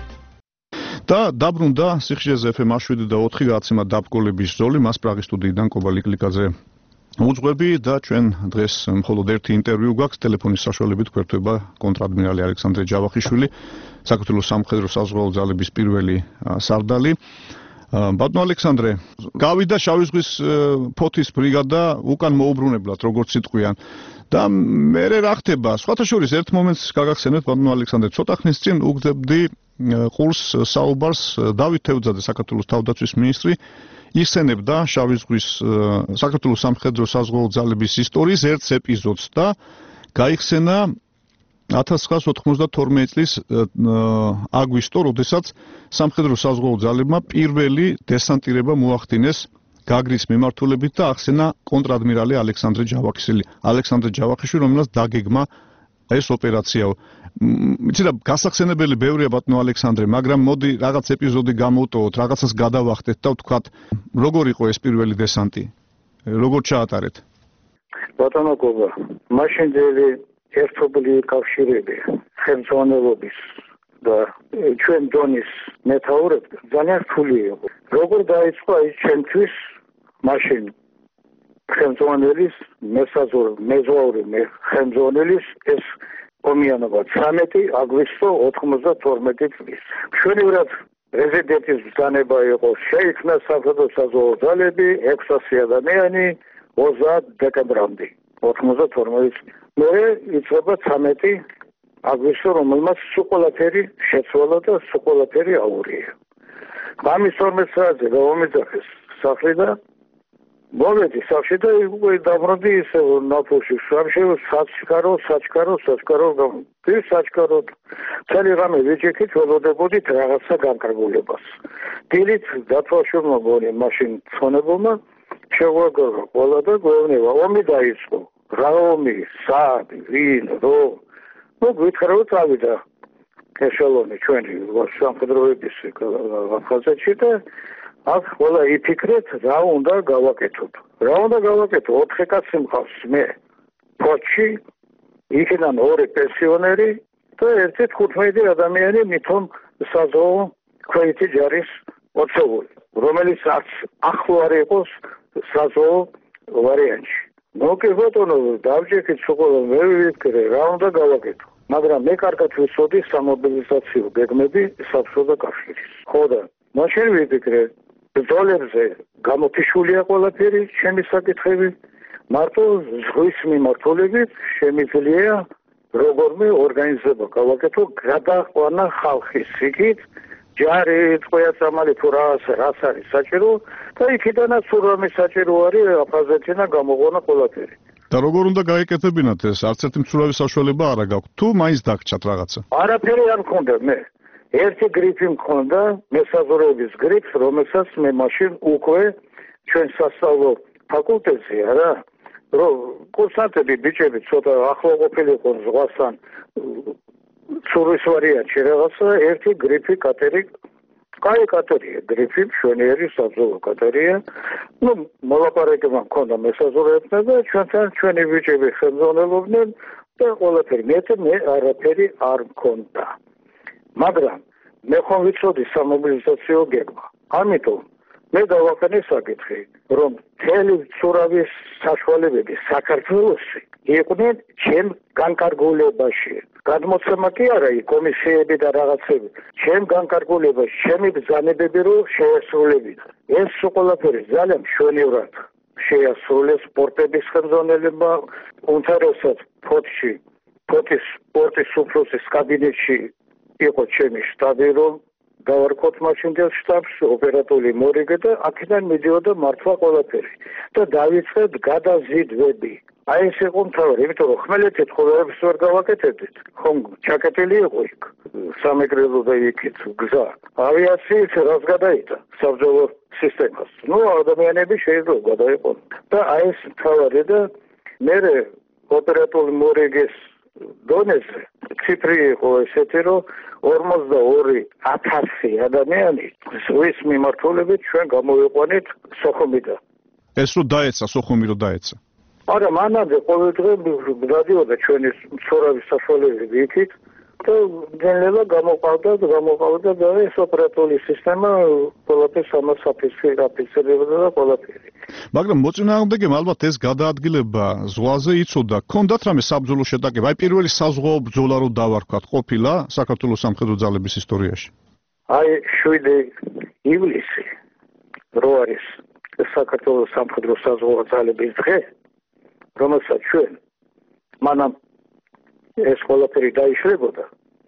და დაბრუნდა სიხშირეზე FM 7 და 4 გააცემა დაბგოლების ზოლი, მას პრაღის სტუდიიდან კობალი კლიკაძე უძღვები და ჩვენ დღეს მხოლოდ ერთი ინტერვიუ გვაქვს ტელეფონის საშუალებით გვერდება კონტრადმირალი ალექსანდრე ჯავახიშვილი, საქართველოს სამხედრო საზღვაო ძალების პირველი სარდალი. ბატონო ალექსანდრე, გავიდა შავი ზღვის ფოთის ბრიგადა უკან მოუბრუნებლად, როგორც იტყვიან. და მე რა ხდება? სხვათა შორის ერთ მომენტს გაგახსენეთ, ბატონო ალექსანდრე, ცოტა ხნის წინ უგდებდი ყურს საუბარს დავით თევძაძე, საქართველოს თავდაცვის მინისტრი, იხსენებდა შავი ზღვის საქართველოს სამხედრო საზღვაო ძალების ისტორიის ერთ ეპიზოდს და გაიხსენა 1992 წლის აგვისტო, როდესაც სამხედრო საზღვაო ძალებმა პირველი დესანტირება მოახდინეს გაგრის მიმართულებით და ახსენა კონტრადმირალი ალექსანდრე ჯავახიშვილი, რომელსაც დაგეგმა ეს ოპერაციაო. იცი რა, გასახსენებელი ბევრია ბატონო ალექსანდრე, მაგრამ მოდი რაღაც ეპიზოდი გამოვტოვოთ, რაღაცას გადავახტეთ და ვთქვათ, როგორ იყო ეს პირველი დესანტი? როგორ ჩაატარეთ? ბატონო გოგო, მაშინდელი ერთობლივი კავშირები ხელმძღვანელობის და ჩვენ დონის მეთაურები ძალიან რთული იყო. როგორ დაიწყო ის ჩემთვის მაშინ ხელმძღვანელის მეზღვაური ხელმძღვანელის ეს ომიანობა 13 აგვისტო 92 წლის. მშვენივრად რეზიდენტის ბრძანება იყო, შეიქმნა სამხედრო საზღვაო ძალები 600 ადამიანი 30 დეკემბრამდე 92 წლის. მე იწება 13 აგვისტო, რომელმაც სულ ყველაფერი შეცვალა და სულ ყველაფერი აურია. ამის 12 საათზე გამომიძახეს სახლი და მოვედი სახლში და უკვე დაბრუნდი ისე ნაფოში, საჩქარო მთელი ღამე ვიჭიქით, ველოდებოდით რაღაცა განკარგულებას. დილით დათვალშურმა მგონი მაშინ ცხონებულმა შეგვაგორა ყველა და გვევნება, ომი დაიწყო. რა ომი, სად, ვინ, რომ? გვითხრა წავიდა ეშელონი ჩვენი სამხედროების ხაზეთში და აქ ყველა იფიქრეთ რა უნდა გავაკეთოთ. 4 კაცი მყავს მე ფოჩი, იქიდან 2 პენსიონერი და 15 ადამიანი მithom საზღვაო ქვეითი ჯარის მოცეული, რომელიც ახლო არ იყოს საზღვაო ვარიანტში. კი ბატონო, დავჭიქით სულ მე ვიფიქრე რა უნდა გავაკეთო. მაგრამ მე კარგად ვიცოდი სამობილიზაციო გეგმები საბჭოთა კავშირის. ხო და მაშინ ვიფიქრე ბრძოლებზე გამოთიშულია ყველაფერი, ჩემი საკითხები, მარტო ზღვის მიმართულებით შემიძლია როგორმე ორგანიზება გავაკეთო, გადაყვანა ხალხის სიკით ჯარი თქვია სამალი თუ რას არის საჭირო და იქიდანაც სურამი საჭირო არის აფხაზეთიდან გამოღონა ყველაფერი. და როგორ უნდა გაეკეთებინათ ეს? არც ერთი მცურავი საშუალება არ გაქვთ. თუ მაინც დაგჭათ რაღაცა. არაფერი არ მქონდა მე. ერთი გრიფი მქონდა, მესაზღვრეების გრიფს, რომელსაც მე მაშინ უკვე ჩვენ სასწავლო ფაკულტეტზე არა, რომ კურსანტები ბიჭები ცოტა ახლო ყოფილიყო ზღვასთან ცურის ვარიანტში რაღაცა ერთი გრიფი კატერი კაი კატერია გრიფი მშვენიერი საბრძოლო კატერია ну მოლაპარაკება მქონდა მესაზღვრეებთან და ჩვენთან ჩვენი ბიჭები ხელმძღვანელობდნენ და ყველაფერი მე არაფერი არ მქონდა მაგრამ მე ხომ ვიცოდი სამობილიზაციო გეგმა ამიტომ მე დავაყენე საკითხი რომ მთელი ცურავის საშუალებები საქართველოში იყვნენ ჩემ განკარგულებაში გადმოცემა კი არა კომისიები და რაღაცები ჩემ განკარგულებაში ჩემი ბრძანებები რომ შეესრულებინა ეს ყველაფერი ძალიან მშვენივრად შეასრულეს სპორტების ხელმძღვანელობა უმთავრესად ფოთის სპორტის უფროსის კაბინეტში იყო ჩემი შტაბი რომ დავარქოთ მაშინდელ შტაბს ოპერატიული მორიგე და აქედან მიდიოდა მართლა ყველაფერი და დავიწყეთ გადაზიდვები აი ეს იყო მთავარი იმიტომ რომ ხმელეთით ყოველებს ვერ გავაკეთებდით ხომ ჩაკეტილი იყო იქ სამეგრელო და იქით გზა ავიაციით რას გადაიდა საბრძოლო სისტემას ნუ ადამიანები შეიძლება გადაიყონ და აი ეს მთავარი და მე ოპერატიული მორიგეს დონეზე ციფრი იყო ესეთი რომ 42,000 ადამიანი ზღვის მიმართულებით ჩვენ გამოვიყვანეთ სოხუმიდან ეს რო დაეცა სოხუმი რო დაეცა არა მანამდე ყოველდღე გადადიოდა ჩვენი მცურავის საშუალებები იქით და ძნელება გამოყავდა და ეს ოპერატიული სისტემა ყველაფერს ამას აფიქსირებდა და ყველაფერი მაგრამ მოწინააღმდეგემ ალბათ ეს გადაადგილება ზღვაზე იცოდა ქონდათ რამე საბრძოლო შეტაკება აი პირველი საზღვაო ბრძოლა რო დავარქვათ ყოფილა საქართველოს სამხედრო ძალების ისტორიაში აი 7 ივლისი რო არის საქართველოს სამხედრო საზღვაო ძალების დღე რომელსაც ჩვენ მანამ ეს ყველაფერი დაიშლებოდა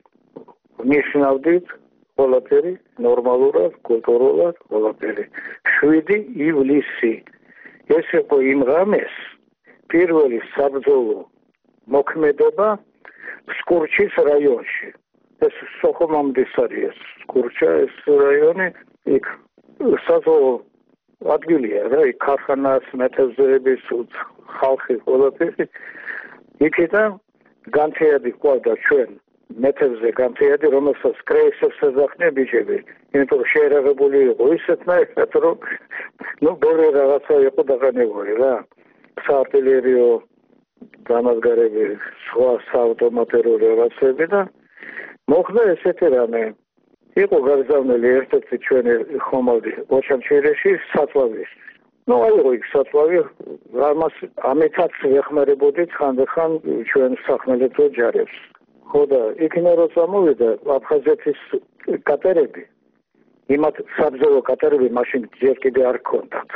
ნიშნავდით ყველაფერი ნორმალურად, კულტურულად ყველაფერი 7 ივლისი ეს იყო იმ ღამეს პირველი საბრძოლო მოქმედება სკურჩის რაიონში ეს სოხუმამდე არის სკურჩა ეს რაიონი იქ საზღვაო ადგილია რა იქ ქარხანას მეთევზეების ხალხი ყველაფერი იქიდან განთიადი ყავდა ჩვენ მეთევზე განთიადი რომელსაც კრეისერს ეძახდნენ ბიჭები იმიტომ რომ შეერაღებული იყო ისეთნაირად რომ ნუ ბევრი რაღაცა იყო დაგანებული რა საარტილერიო დამაზგარები სხვა საავტომატური რაღაცები და მოხდა ესეთი რამე იყო გაგზავნილი ერთ-ერთი ჩვენი ხომალდი ოჩამჩირეში საწვავის ну აიღო იქ საწვავი რამას ამეთაც ვეხმარებოდით ხანდახან ჩვენ სახმელეთო ჯარებს ხო და იქნა რომ წამოვიდა აფხაზეთის კატერები იმათ საბრძოლო კატერები მაშინ ჯერ კიდე არ ქონდათ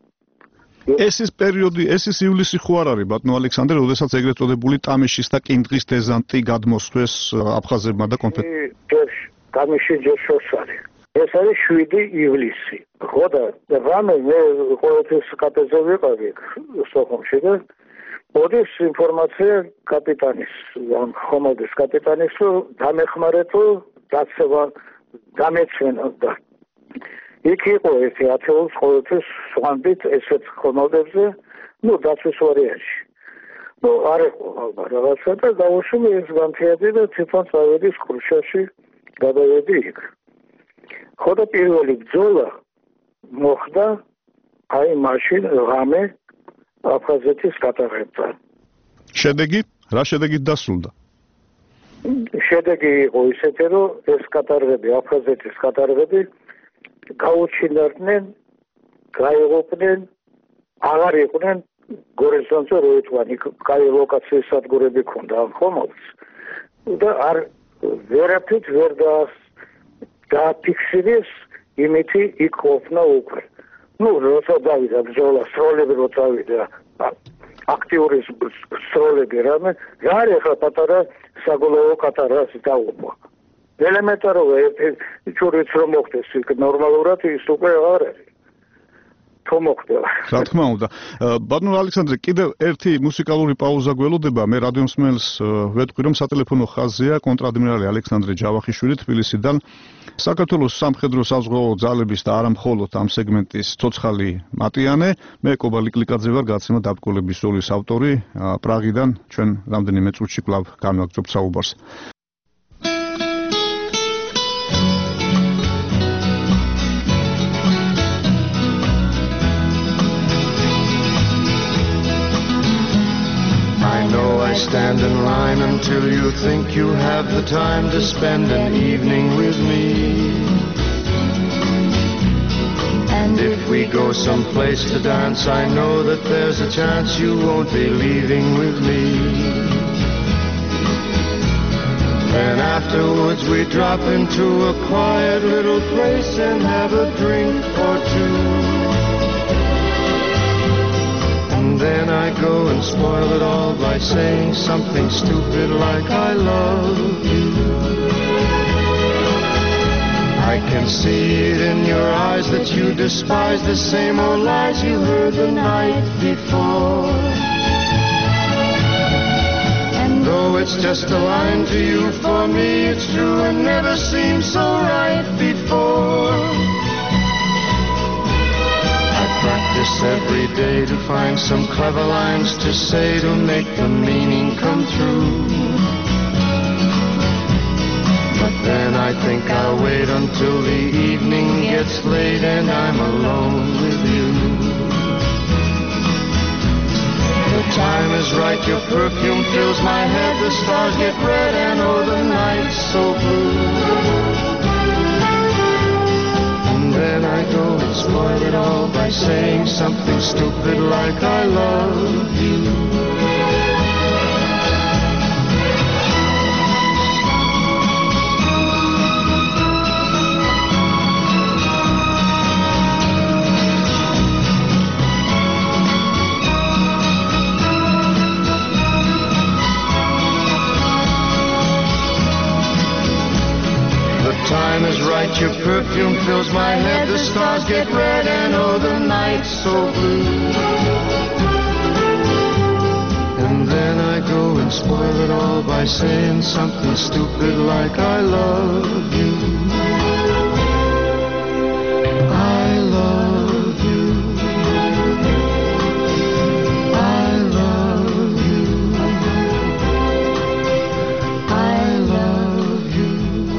ეს ის პერიოდი ეს ის ივლისი ხო არ არის ბატონო ალექსანდრე როდესაც ეგრეთ წოდებული ტამიშის და კინდღის დეზანტი გადმოსვეს აფხაზებმა და ტამიში ჯერ შორს არის ეს არის 7 ივლისი. ხო და რამე მე ყოველთვის კაპეზე ვიყავი სოხუმში და მოდის ინფორმაცია კაპიტანის, ამ ხომალდის კაპიტანის, რომ დამეხმარეთო დაცვა დამეცვენა და იქ იყო ეს ათეულს ყოველთვის სვანდით ესეთ ხომალდებზე, ну დაცვის ვარიანტში. ну არ იყო ალბათ რაღაცა და დავუშვი ეს განთიადი და თვითონ წავედი სკრუშაში გადავედი იქ. ხო და პირველი ბრძოლა მოხდა აი მაშინ ღამე აფხაზეთის კატარებთან. შედეგი? რა შედეგით დასრულდა? შედეგი იყო ისეთი, რომ ეს კატარები, აფხაზეთის კატარები გაუჩინარდნენ, გაიღოდნენ, აღარ იყვნენ გორიზონტზე როიტვანი, კაი ლოკაციის სადგურები ქონდა ამ ხომალდს. და არ ვერაფრით ვერ დააფიქსირეს იმითი იქ ყოფნა უკვე. ну როცა დავიდა ბრძოლა სროლები რო წავიდა აქტიური სროლები რამე რა არის ახლა პატარა საგოლოო კატარას დაუყვა ელემენტარული ჩურიც რომ მოხდეს ნორმალურად ის უკვე არ არის. თუ მოხდება. რა თქმა უნდა. ბატონო ალექსანდრე, კიდევ ერთი მუსიკალური პაუზა გველოდება. მე რადიო მსმენელს ვეთქვი, რომ სატელეფონო ხაზია კონტრადმირალი ალექსანდრე ჯავახიშვილი თბილისიდან. საქართველოს სამხედრო საზღვაო ძალების და არა მხოლოდ ამ სეგმენტის ცოცხალი მატიანე, მე კობა ლიკლიკაძე ვარ, გაცემა დაბრკოლების ზოლის ავტორი პრაღიდან. ჩვენ რამდენიმე წუთში კვლავ განვაგრძობთ საუბარს. Stand in line until you think you have the time to spend an evening with me. And if we go someplace to dance, I know that there's a chance you won't be leaving with me. Then afterwards we drop into a quiet little place and have a drink or two. And then I go and spoil it all by saying something stupid like I love you. I can see it in your eyes that you despise the same old lies you heard the night before. And though it's just a line to you, for me it's true and never seemed so right before. Practice every day to find some clever lines to say to make the meaning come true. But then I think I'll wait until the evening gets late and I'm alone with you. The time is right, your perfume fills my head, the stars get red and oh the night's so blue. Then I go and spoil it all by saying something stupid like I love you. Time is right, your perfume fills my head, the stars get red and oh the night's so blue. And then I go and spoil it all by saying something stupid like I love you. I love you. I love you. I love you.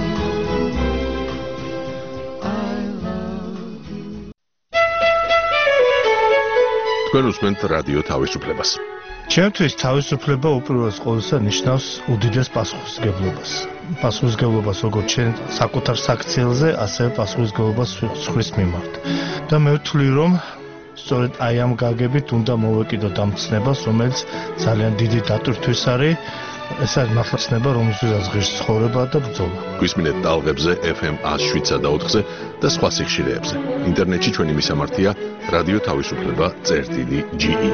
თქვენ უსმენთ რადიო თავისუფლებას. ჩემთვის თავისუფლება უპირველეს ყოვლისა ნიშნავს უდიდეს პასუხისმგებლობას. პასუხისმგებლობას როგორც ჩვენ საკუთარ საქციელზე, ასევე პასუხისმგებლობას სხვის მიმართ. და მე ვთვლი, რომ სწორედ აი ამ გაგებით უნდა მოვეკიდოთ ამ ცნებას, რომელიც ძალიან დიდი დატვირთვის არის. ეს არის მართლა ცნება, რომელზეც ღირს ცხოვრება და ბრძოლა. გვისმინეთ ტალღებზე FM 107.4-ზე და სხვა სიხშირეებზე. ინტერნეტში ჩვენი მისამართია რადიო თავისუფლება.ge.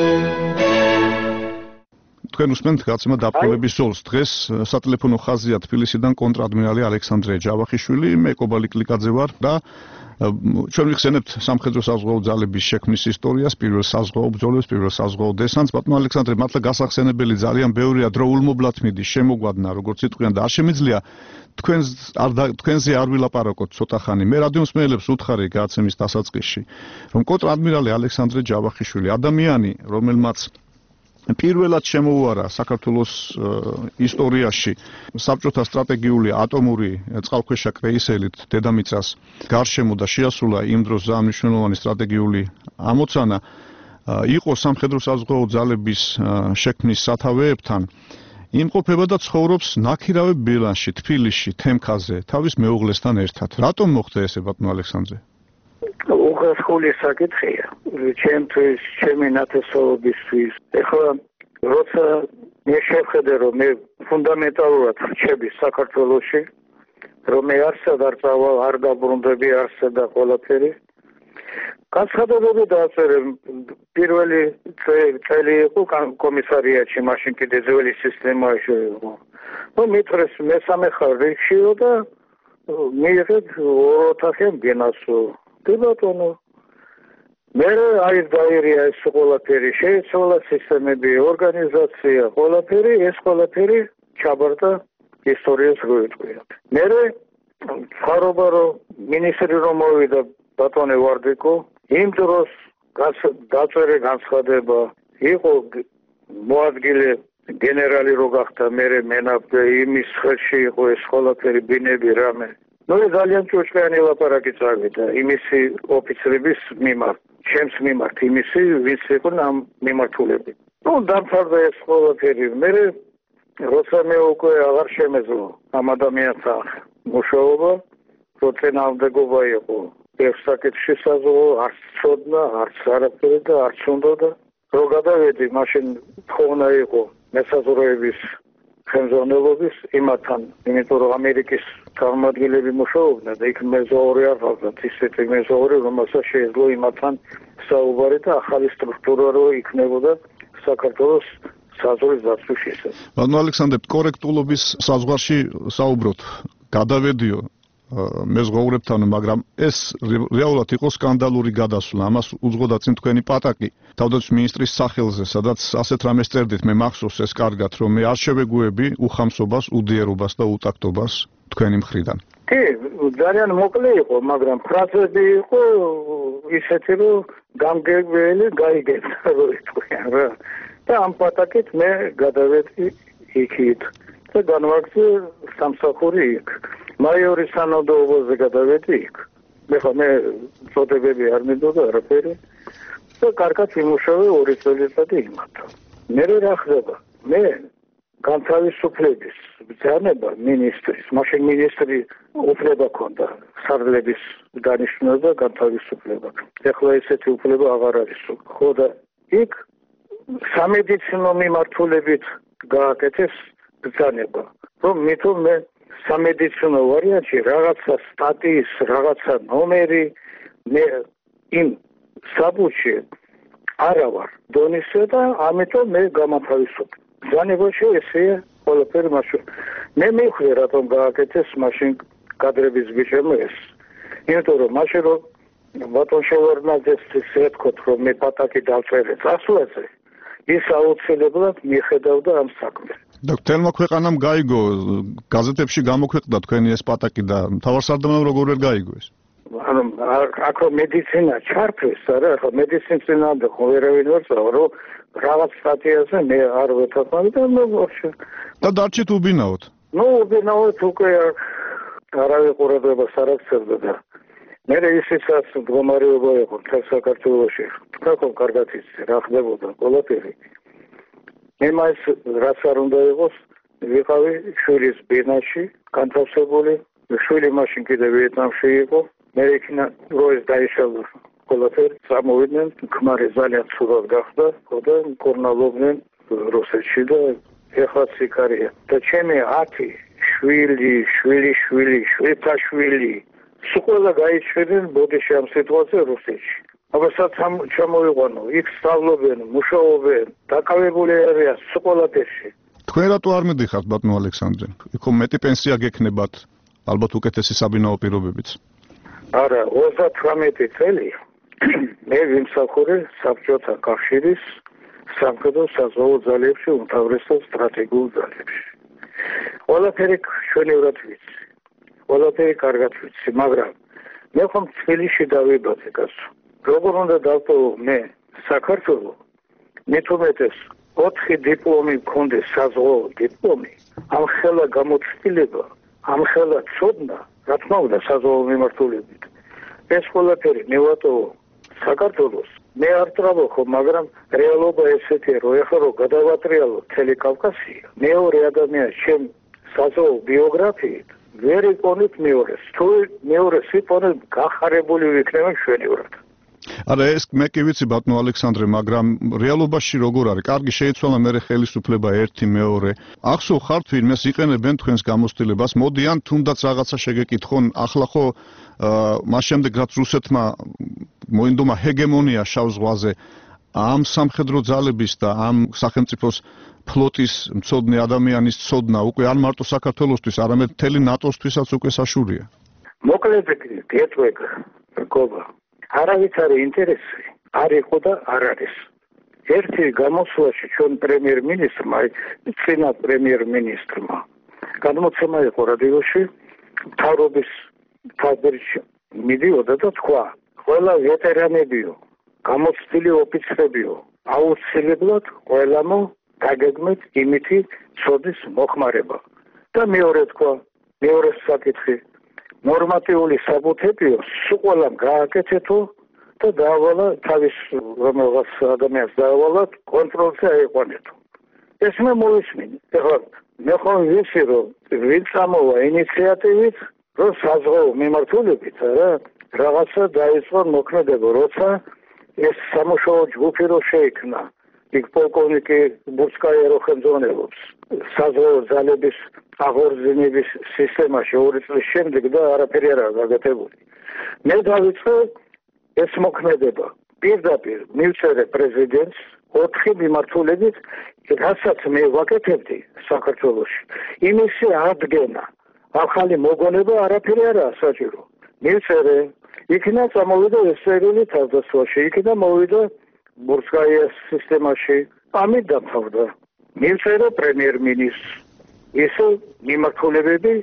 თქვენ უსმენთ გაცემა დაბრკოლების ზოლს. დღეს სატელეფონო ხაზია თბილისიდან კონტრადმირალი ალექსანდრე ჯავახიშვილი, მე კობა ლიკლიკაძე ვარ და ჩვენ ვიხსენებთ სამხედრო საზღვაო ძალების შექმნის ისტორიას, პირველ საზღვაო ბრძოლებს, პირველ საზღვაო დესანტს. ბატონო ალექსანდრე, მართლა გასახსენებელი ძალიან ბევრია დროულმობლად მიდის, შემოგვადნა, როგორც იტყვიან და არ შემიძლია თქვენზე არ ვილაპარაკოთ ცოტა ხანი. მე რადიო მსმენელებს უთხარი გაცემის დასაწყისში, რომ კონტრადმირალი ალექსანდრე ჯავახიშვილი ადამიანი, რომელმაც პირველად შემოუარა საქართველოს ისტორიაში საბჭოთა სტრატეგიული ატომური წყალქვეშა კრეისერით დედამიწას გარშემო და შეასრულა იმ დროს ძალიან მნიშვნელოვანი სტრატეგიული ამოცანა იყო სამხედრო საზღვაო ძალების შექმნის სათავეებთან იმყოფება და ცხოვრობს ნაქირავე ბილანში, თბილისში, თემქაზე, თავის მეუღლესთან ერთად. რატომ მოხდა ესე, ბატონო ალექსანდრე? უხასხული საკითხია. ჩემთვის, ჩემი ნათესაობისთვის. ეხლა როცა მე შევხედე, რომ მე ფუნდამენტალურად რჩები საქართველოში, რომ მე არსად არ წავალ, არ დაბრუნდები არსად და ყველაფერი. განცხადებები დააწერე პირველი წელი იყო კომისარიატში, მაშინ კიდე ძველი სისტემა იყო. ნუ მითხრეს მესამე ხარ რიგშიო და მიიღეთ 2,000 გენასო. კი ბატონო. მე არის დაირია ეს ყველაფერი, შეიცვალა სისტემები, ორგანიზაცია, ყველაფერი, ეს ყველაფერი ჩაბარდა ისტორიას როიტყვიათ. მე ხარობა რომ მინისტრი რომ მოვიდა ბატონე ვარდიკო, იმ დროს დაწერე განცხადება, იყო მოადგილე გენერალი რო გახდა, მე მენაბ იმის ხელში იყო ეს ყველაფერი ბინები რამე. ნუ ძალიან ჭუჭყიანი ლაპარაკი წავიდა იმისი ოფიცრების მიმართ, ჩემს მიმართ, იმისი ვინც იყვნენ ამ მიმართულები. ნუ დამთავრდა ეს ყველაფერი. მე როცა მე უკვე აღარ შემეძლო ამ ადამიანთან მუშაობა, როცა ნამდვილობა იყო ეს საკითხი საზღვაო არც ცოდნა, არც არაფერი და არც უნდოდა. რო გადავედი, მაშინ თხოვნა იყო მესაზღვრეების ხელმძღვანელობის იმათთან, იმიტომ რომ ამერიკის წარმომადგენლები მუშაობდნენ და იქ მეზღვაური არ ყავდათ, ისეთი მეზღვაური, რომელსაც შეეძლო იმათთან საუბარი და ახალი სტრუქტურა რო იქნებოდა საქართველოს საზღვრის დაცვის შესახებ. ბატონო ალექსანდრე, კორექტულობის საზღვარში საუბრობთ. გადავედიო მეზღვაურებთან, მაგრამ ეს რეალურად იყო სკანდალური გადასვლა. ამას უძღოდა წინ თქვენი პატაკი თავდაცვის მინისტრის სახელზე, სადაც ასეთ რამეს წერდით, მე მახსოვს ეს კარგად, რომ მე არ შევეგუები უხამსობას, უდიერობას და უტაქტობას თქვენი მხრიდან. კი, ძალიან მოკლე იყო, მაგრამ ფრაზები იყო ისეთი, რომ გამგებელი გაიგებდა, რო იტყვიან რა. და ამ პატაკით მე გადავედი იქით და განვაგრძე სამსახური იქ. მაიორის თანამდებობაზე გადავედი იქ. მე წოდებები არ მიდოდა არაფერი და კარგად ვიმუშავე 2 წელიწადი იმათთან. მე რა ხდება? მე განთავისუფლების ბრძანება მინისტრის, მაშინ მინისტრი უფლება ჰქონდა სარდლების დანიშნულება და განთავისუფლება. ეხლა ესეთი უფლება აღარ არის. ხო და იქ სამედიცინო მიმართულებით გააკეთეს ბრძანება, რომ მითო მე სამედიცინო ვარიანტში რაღაცა სტატიის, რაღაცა ნომერი მე იმ საბუთში არა ვარ დონისა და ამიტომ მე გამათავისუფლე. ბრძანებაში ესეა ყველაფერი მაშინ. მე მივხვდი რატომ გააკეთეს მაშინ კადრების ბიჭებმა ეს. იმიტომ რომ მაშინ რომ ბატონ შევარდნაძეს ეთქოთ რომ მე პატაკი დავწერე წასვლაზე, ის აუცილებლად მიხედავდა ამ საქმეს. და თელმა ქვეყანამ გაიგო, გაზეთებში გამოქვეყნდა თქვენი ეს პატაკი და მთავარსარდალმა როგორ ვერ გაიგო ეს? ანუ აქ მედიცინა ჩართვეს, არა, ახლა მედიცინამდე ხო ვერავინ ვერ წავა, რომ რაღაც სტატიაზე მე არ ვეთანხმები და მოხდა. და დარჩით უბინაოდ. ნუ უბინაოდ უკვე არავის ყურადღებას არ აქცევდა და მე ისიც მდგომარეობა იყო მთელ საქართველოში. თქვენ კარგად იცით რა ხდებოდა ყველაფერი. მე მას რაც არ უნდა იყოს, ვიყავი შვილის ბინაში, განთავსებული, შვილი მაშინ კიდე ვიეტნამში იყო. მე იქნა როეს დაიშალა ყველაფერი, წამოვიდნენ, ქმარი ძალიან ცუდად გახდა, და მკურნალობდნენ რუსეთში და ეხლა სიკარია. და ჩემი 10 შვილთაშვილი სულ გაიჩერდნენ ბოდიში ამ სიტუაციაზე რუსეთში. აბასაც ჩამოვიყვანო, იქ სწავლობენ, მუშაობენ, დაკავებული არიან სკოლაში. თქვენ რატო არ მიდიხართ ბატონო ალექსანდრე? იქ მეტი პენსია გექნებათ, ალბათ უკეთესი საბინაო პირობებიც. არა, 38 წელი მე ვიმსახურე საბჭოთა კავშირის სამხედრო საზღვაო ძალებში, უმთავრესად სტრატეგიულ ძალებში. ყველაფერი ჩვენევრად ვიცი. ყველაფერი კარგად ვიცი, მაგრამ მე ხომ თბილისში დავიბადე კაცო. როგორ უნდა დავტოვო მე საქართველოს? მithumetes 4 დიპლომი მქონდეს, საზღვაო დიპლომი, ამ ხელა გამოცდილება, ამ ხელა ცოდნა, რა თქმა უნდა საზღვაო მიმართულებით. ეს ყველაფერი მევატოვო საქართველოს. მე არ ტრავო, მაგრამ რეალობა ესეთია, რომ ეხლა რო გადავატრიალო მთელი კავკასია, მეორე ადამიანს ჩემ საზღვაო ბიოგრაფიით ვერ იკონით მეორეს. თუ მეორეს იკონით, გახარებული ვიქნება მშვენივრად. არა, ეს მე კი ვიცი ბატონო ალექსანდრე, მაგრამ რეალობაში როგორ არის? კარგი, შეიცვალა მე ხელისუფლება 1, 2. ახსოვ ხართ ვინმეს იყენებენ თქვენს გამოცდილებას, მოდიან თუნდაც რაღაცა შეგეკითხონ, ახლა ხო მას შემდეგ რაც რუსეთმა მოინდომა ჰეგემონია შავ ზღვაზე, ამ სამხედრო ძალების და ამ სახელმწიფოს ფლოტის მცოდნე ადამიანის ცოდნა უკვე არ მარტო საქართველოსთვის, არამედ მთელი ნატოსთვისაც უკვე საშურია. მოკლედ გეტყვი გობა. არავის არის ინტერესი, არ იყო და არ არის. ერთი გამოსვლაში ჩვენ პრემიერ-მინისტრმა, წინა პრემიერ-მინისტრმა გადმოცემა იყო რადიოში, მთავრობის თავბერში მიდიოდა და თქვა, ყველა ვეტერანებიო, გამოცდილი ოფიცრებიო, აუცილებლად ყველამო დაგეგმეთ იმითი ცოდის მოხმარება. და მეორე თქვა, მეორე საკითხი, ნორმატიული საბუთებიო, სულ ყველამ გააკეთეთო და დაავალა თავის რომელღაც ადამიანს დაავალა კონტროლზე აიყვანეთო. ეს მე მოვისმინე. ეხლა მე ხომ ვიცი რომ ვინ წამოვა ინიციატივით, რომ საზღვაო მიმართულებით რა რაღაცა დაიწყო მოქმედება, როცა ეს სამუშაო ჯგუფი რო შეიქმნა. იქ პოლკოვნიკი ბურსკაია რო ხელმძღვანელობს საზღვაო ძალების აღორძინების სისტემაში 2 წლის შემდეგ და არაფერი არ არის გაკეთებული. მე დავიწყე ეს მოქმედება. პირდაპირ მივწერე პრეზიდენტს 4 მიმართულებით, რასაც მე ვაკეთებდი საქართველოში. იმისი ადგენა, ახალი მოგონება არაფერი არაა საჭირო. მივწერე, იქნა წამოვიდა ესერული თავდასხმაში, იქნა მოვიდა ბურსკაიას სისტემაში. ამით დამთავრდა. მივწერე პრემიერ-მინისტრს. ისო მიმართულებები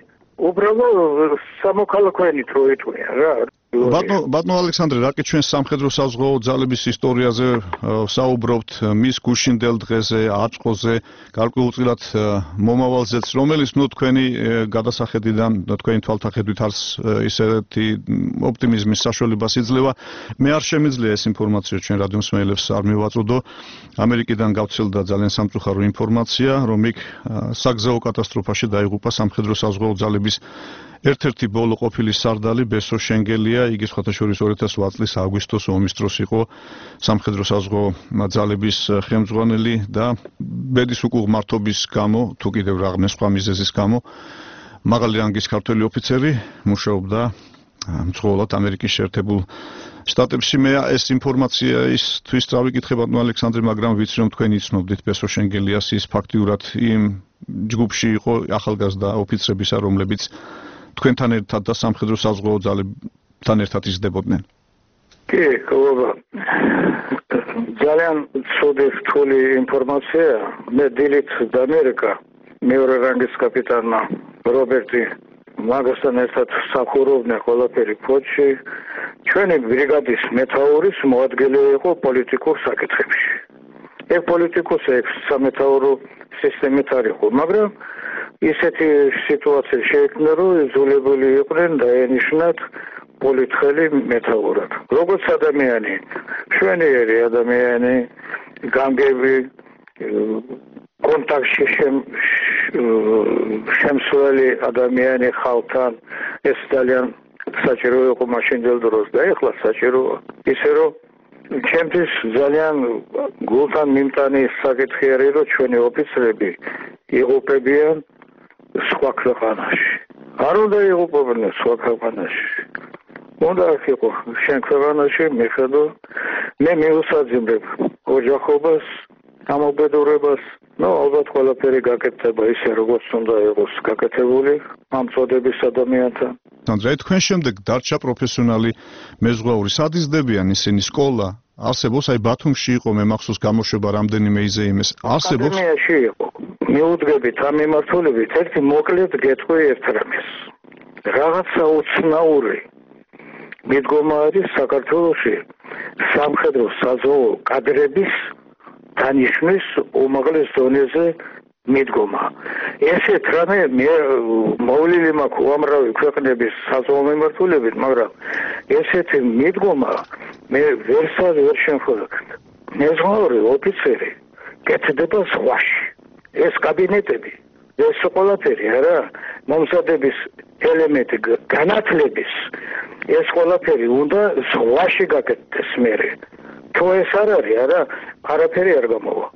უბრალოდ სამოქალაქოენით რო იტყვიან რა. ბატონო ალექსანდრე, რაკი ჩვენ სამხედრო საზღვაო ძალების ისტორიაზე საუბრობთ, მის გუშინდელ დღეზე, აწყოზე, გარკვეულწილად მომავალზეც, რომელიც თქვენი გადასახედიდან, თქვენი თვალთახედვით არც ისეთი ოპტიმიზმის საშუალებას იძლევა. მე არ შემიძლია ეს ინფორმაცია ჩვენ რადიო მსმენელებს არ მივაწოდო. ამერიკიდან გავცელდა ძალიან სამწუხარო ინფორმაცია, რომ იქ საგზაო კატასტროფაში დაიღუპა სამხედრო საზღვაო ძალების ერთ-ერთი ბოლო ყოფილი სარდალი ბესო შენგელია, იგი სხვათა შორის 2008 წლის აგვისტოს ომის დროს იყო სამხედრო საზღვაო ძალების ხელმძღვანელი და ბედის უკუღმართობის გამო, თუ კიდევ რაღაცა სხვა მიზეზის გამო, მაღალი რანგის ქართველი ოფიცერი მუშაობდა მძღოლად ამერიკის შეერთებულ შტატებში. მე ეს ინფორმაცია ისთვის წავიკითხე ბატონო ალექსანდრე, მაგრამ ვიცი რომ თქვენ იცნობდით ბესო შენგელიას, ის ფაქტიურად იმ ჯგუფში იყო ახალგაზრდა ოფიცრებისა, რომლებიც თქვენთან ერთად და სამხედრო საზღვაო ძალებთან ერთად იზრდებოდნენ. კი, გობა. ძალიან ცუდი რთული ინფორმაცია. მე დილით ამერიკა მეორე რანგის კაპიტანმა რობერტი მაგასთან ერთად სახურობდნენ ყველაფერი ფოთში. ჩვენი ბრიგადის მეთაურის მოადგილე იყო პოლიტიკურ საკითხებში. ეს პოლიტიკოსი სამეთაურო სისტემით არ იყო, მაგრამ ისეთი სიტუაცია შეექმნა, რომ იძულებული იყვნენ დაენიშნათ პოლიტხელი მეთაურად. როგორც ადამიანი, მშვენიერი ადამიანი, განგები, კონტაქტში შემსვლელი ადამიანი ხალხთან, ეს ძალიან საჭირო იყო მაშინდელ დროს და ეხლა საჭიროა. ისე რომ ჩემთვის ძალიან გულთან მიმტანი საკითხი არის, რომ ჩვენი ოფიცრები იღუპებიან სხვა ქვეყანაში. არ უნდა იღუპებოდნენ სხვა ქვეყანაში. უნდა იყო შენ ქვეყანაში მიხედო, მე მიუსაძინებ ოჯახობას, ამობედურებას, ალბათ ყველაფერი გაკეთდება ისე, როგორც უნდა იყოს გაკეთებული ამ წოდების ადამიანთან. ანდრეი, თქვენ შემდეგ დარჩა პროფესიონალი მეზღვაური, სად იზრდებიან ისინი? სკოლა არსებობს, აი ბათუმში იყო, მე მახსოვს გამოშვება რამდენიმე იზეიმეს. არსებობს? აკადემიაში იყო. მიუძღებით ამ მიმართულებით ერთი მოკლედ გეტყვი ერთ რამეს. რაღაცა უცნაური მიდგომა არის საქართველოში სამხედრო საზღვაო კადრების დანიშვნის უმაღლეს დონეზე მიდგომა. ესეთ რამე მე მოვლილი მაქვს უამრავი ქვეყნების საზღვაო მიმართულებით, მაგრამ ესეთი მიდგომა მე ვერ შემხვდები. მეზღვაური ოფიცერი კეთდება ზღვაში. ეს კაბინეტები, ეს ყველაფერი არა, მომზადების ელემენტი განათლების, ეს ყველაფერი უნდა ზღვაში გაკეთდეს მერე. თუ ეს არ არის, არა, არაფერი არ გამოვა.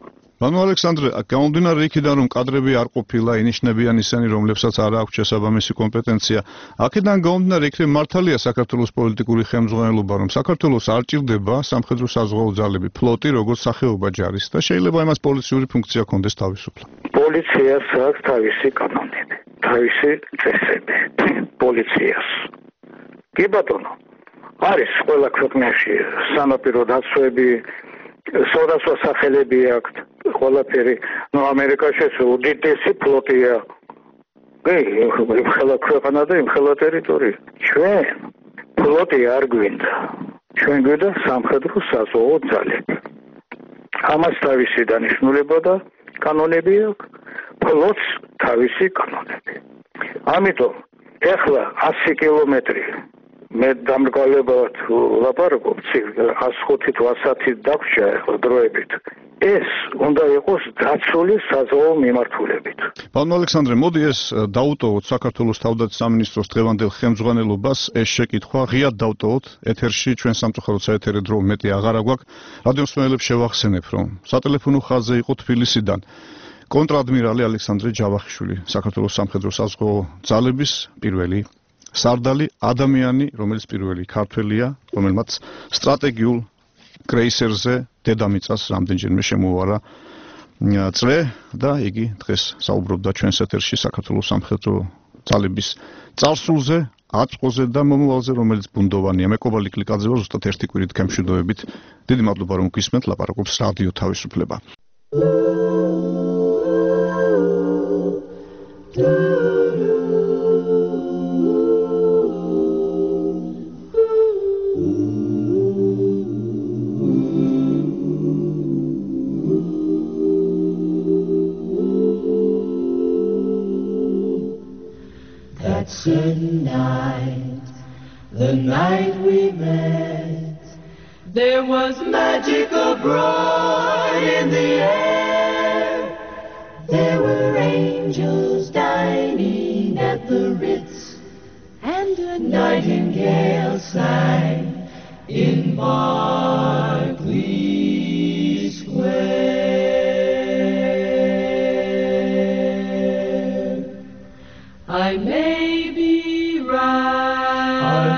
ანუ ალექსანდრე, გამომდინარე იქიდან რომ კადრები არ ყოფილა, ინიშნებიან ისინი, რომლებსაც არ აქვს შესაბამისი კომპეტენცია, აქედან გამომდინარე იქნებ მართალია საქართველოს პოლიტიკური ხელმძღვანელობა, რომ საქართველოს არ ჭირდება სამხედრო საზღვაო ძალები, ფლოტი, როგორც სახეობა ჯარის და შეიძლება იმას პოლიციური ფუნქცია ჰქონდეს თავისუფლად. პოლიციას აქვს თავისი კანონები, თავისი წესები. პოლიციას. კი ბატონო, არის ყველა ქვეყნაში სანაპირო დაცვები, სხვადასხვა სახელები აქვს, ყველაფერი. ამერიკაში უდიდესი ფლოტია. იმხელა ქვეყანა და იმხელა ტერიტორია. ჩვენ ფლოტი არ გვინდა. ჩვენ გვინდა სამხედრო საზღვაო ძალები. ამას თავისი დანიშნულება და კანონები აქვს. ფლოტს თავისი კანონები. ამიტომ ეხლა 100 კილომეტრი მე დამრგვალებად ლაპარაკობ, 105-110 დაგვრჩა ეხლა დროებით. ეს უნდა იყოს დაცული საზღვაო მიმართულებით. პანო ალექსანდრე, მოდი ეს დაუტოვოთ საქართველოს თავდაცვის სამინისტროს დღევანდელ ხელმძღვანელობას, ეს შეკითხვა ღიად დავტოვოთ ეთერში, ჩვენ სამწუხაროდ საეთერო დრო მეტი აღარა გვაქვს. რადიომსმენელებს შევახსენებ, რომ სატელეფონო ხაზზე იყო თბილისიდან კონტრადმირალი ალექსანდრე ჯავახიშვილი, საქართველოს სამხედრო საზღვაო ძალების პირველი სარდალი ადამიანი, რომელიც პირველი ქართველია, რომელმაც სტრატეგიულ კრეისერზე დედამიწას რამდენჯერმე შემოუარა წრე და იგი დღეს საუბრობდა ჩვენს ეთერში საქართველოს სამხედრო ძალების წარსულზე, აწყოზე და მომავალზე, რომელიც ბუნდოვანია. მეკობალი კლიკაძე ვარ, ზუსტად ერთი კვირით გემშვიდობებით. დიდი მადლობა რომ გვისმენთ, ლაპარაკობს რადიო თავისუფლება. That certain night, the night we met, there was magic abroad in the air. There were angels dining at the Ritz, and a nightingale sang in Berkeley Square. I may be right,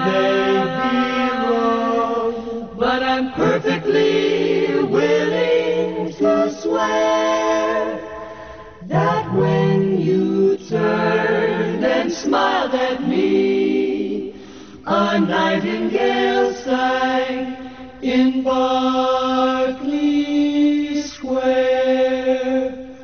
but I'm perfectly willing to swear that when you turned and smiled at me, a nightingale sang in Berkeley Square.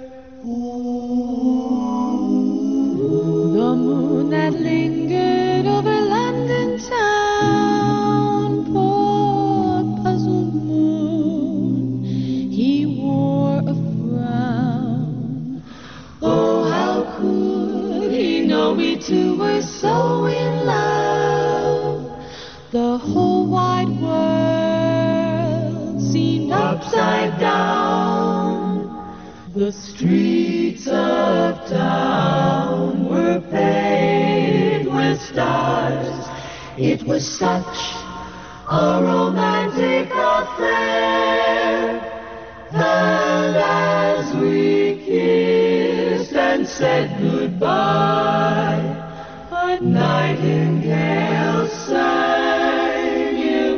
The moon that lingered over London town, poor puzzled moon, he wore a frown. Oh, how could he know we two were so in love? The whole wide world seemed upside down. The streets of town were paved with stars. It was such a romantic affair. And as we kissed and said goodbye, a nightingale sang in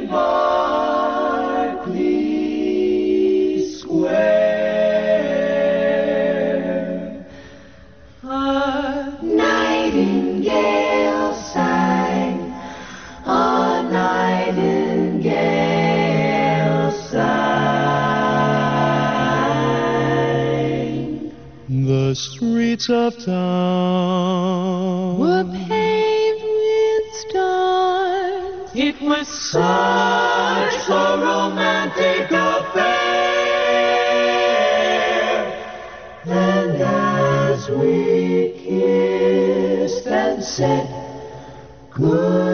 Berkeley Square. A nightingale sang, a nightingale sang. The streets of town were paved with stars. It was such a romantic affair. And as we kissed and said goodbye,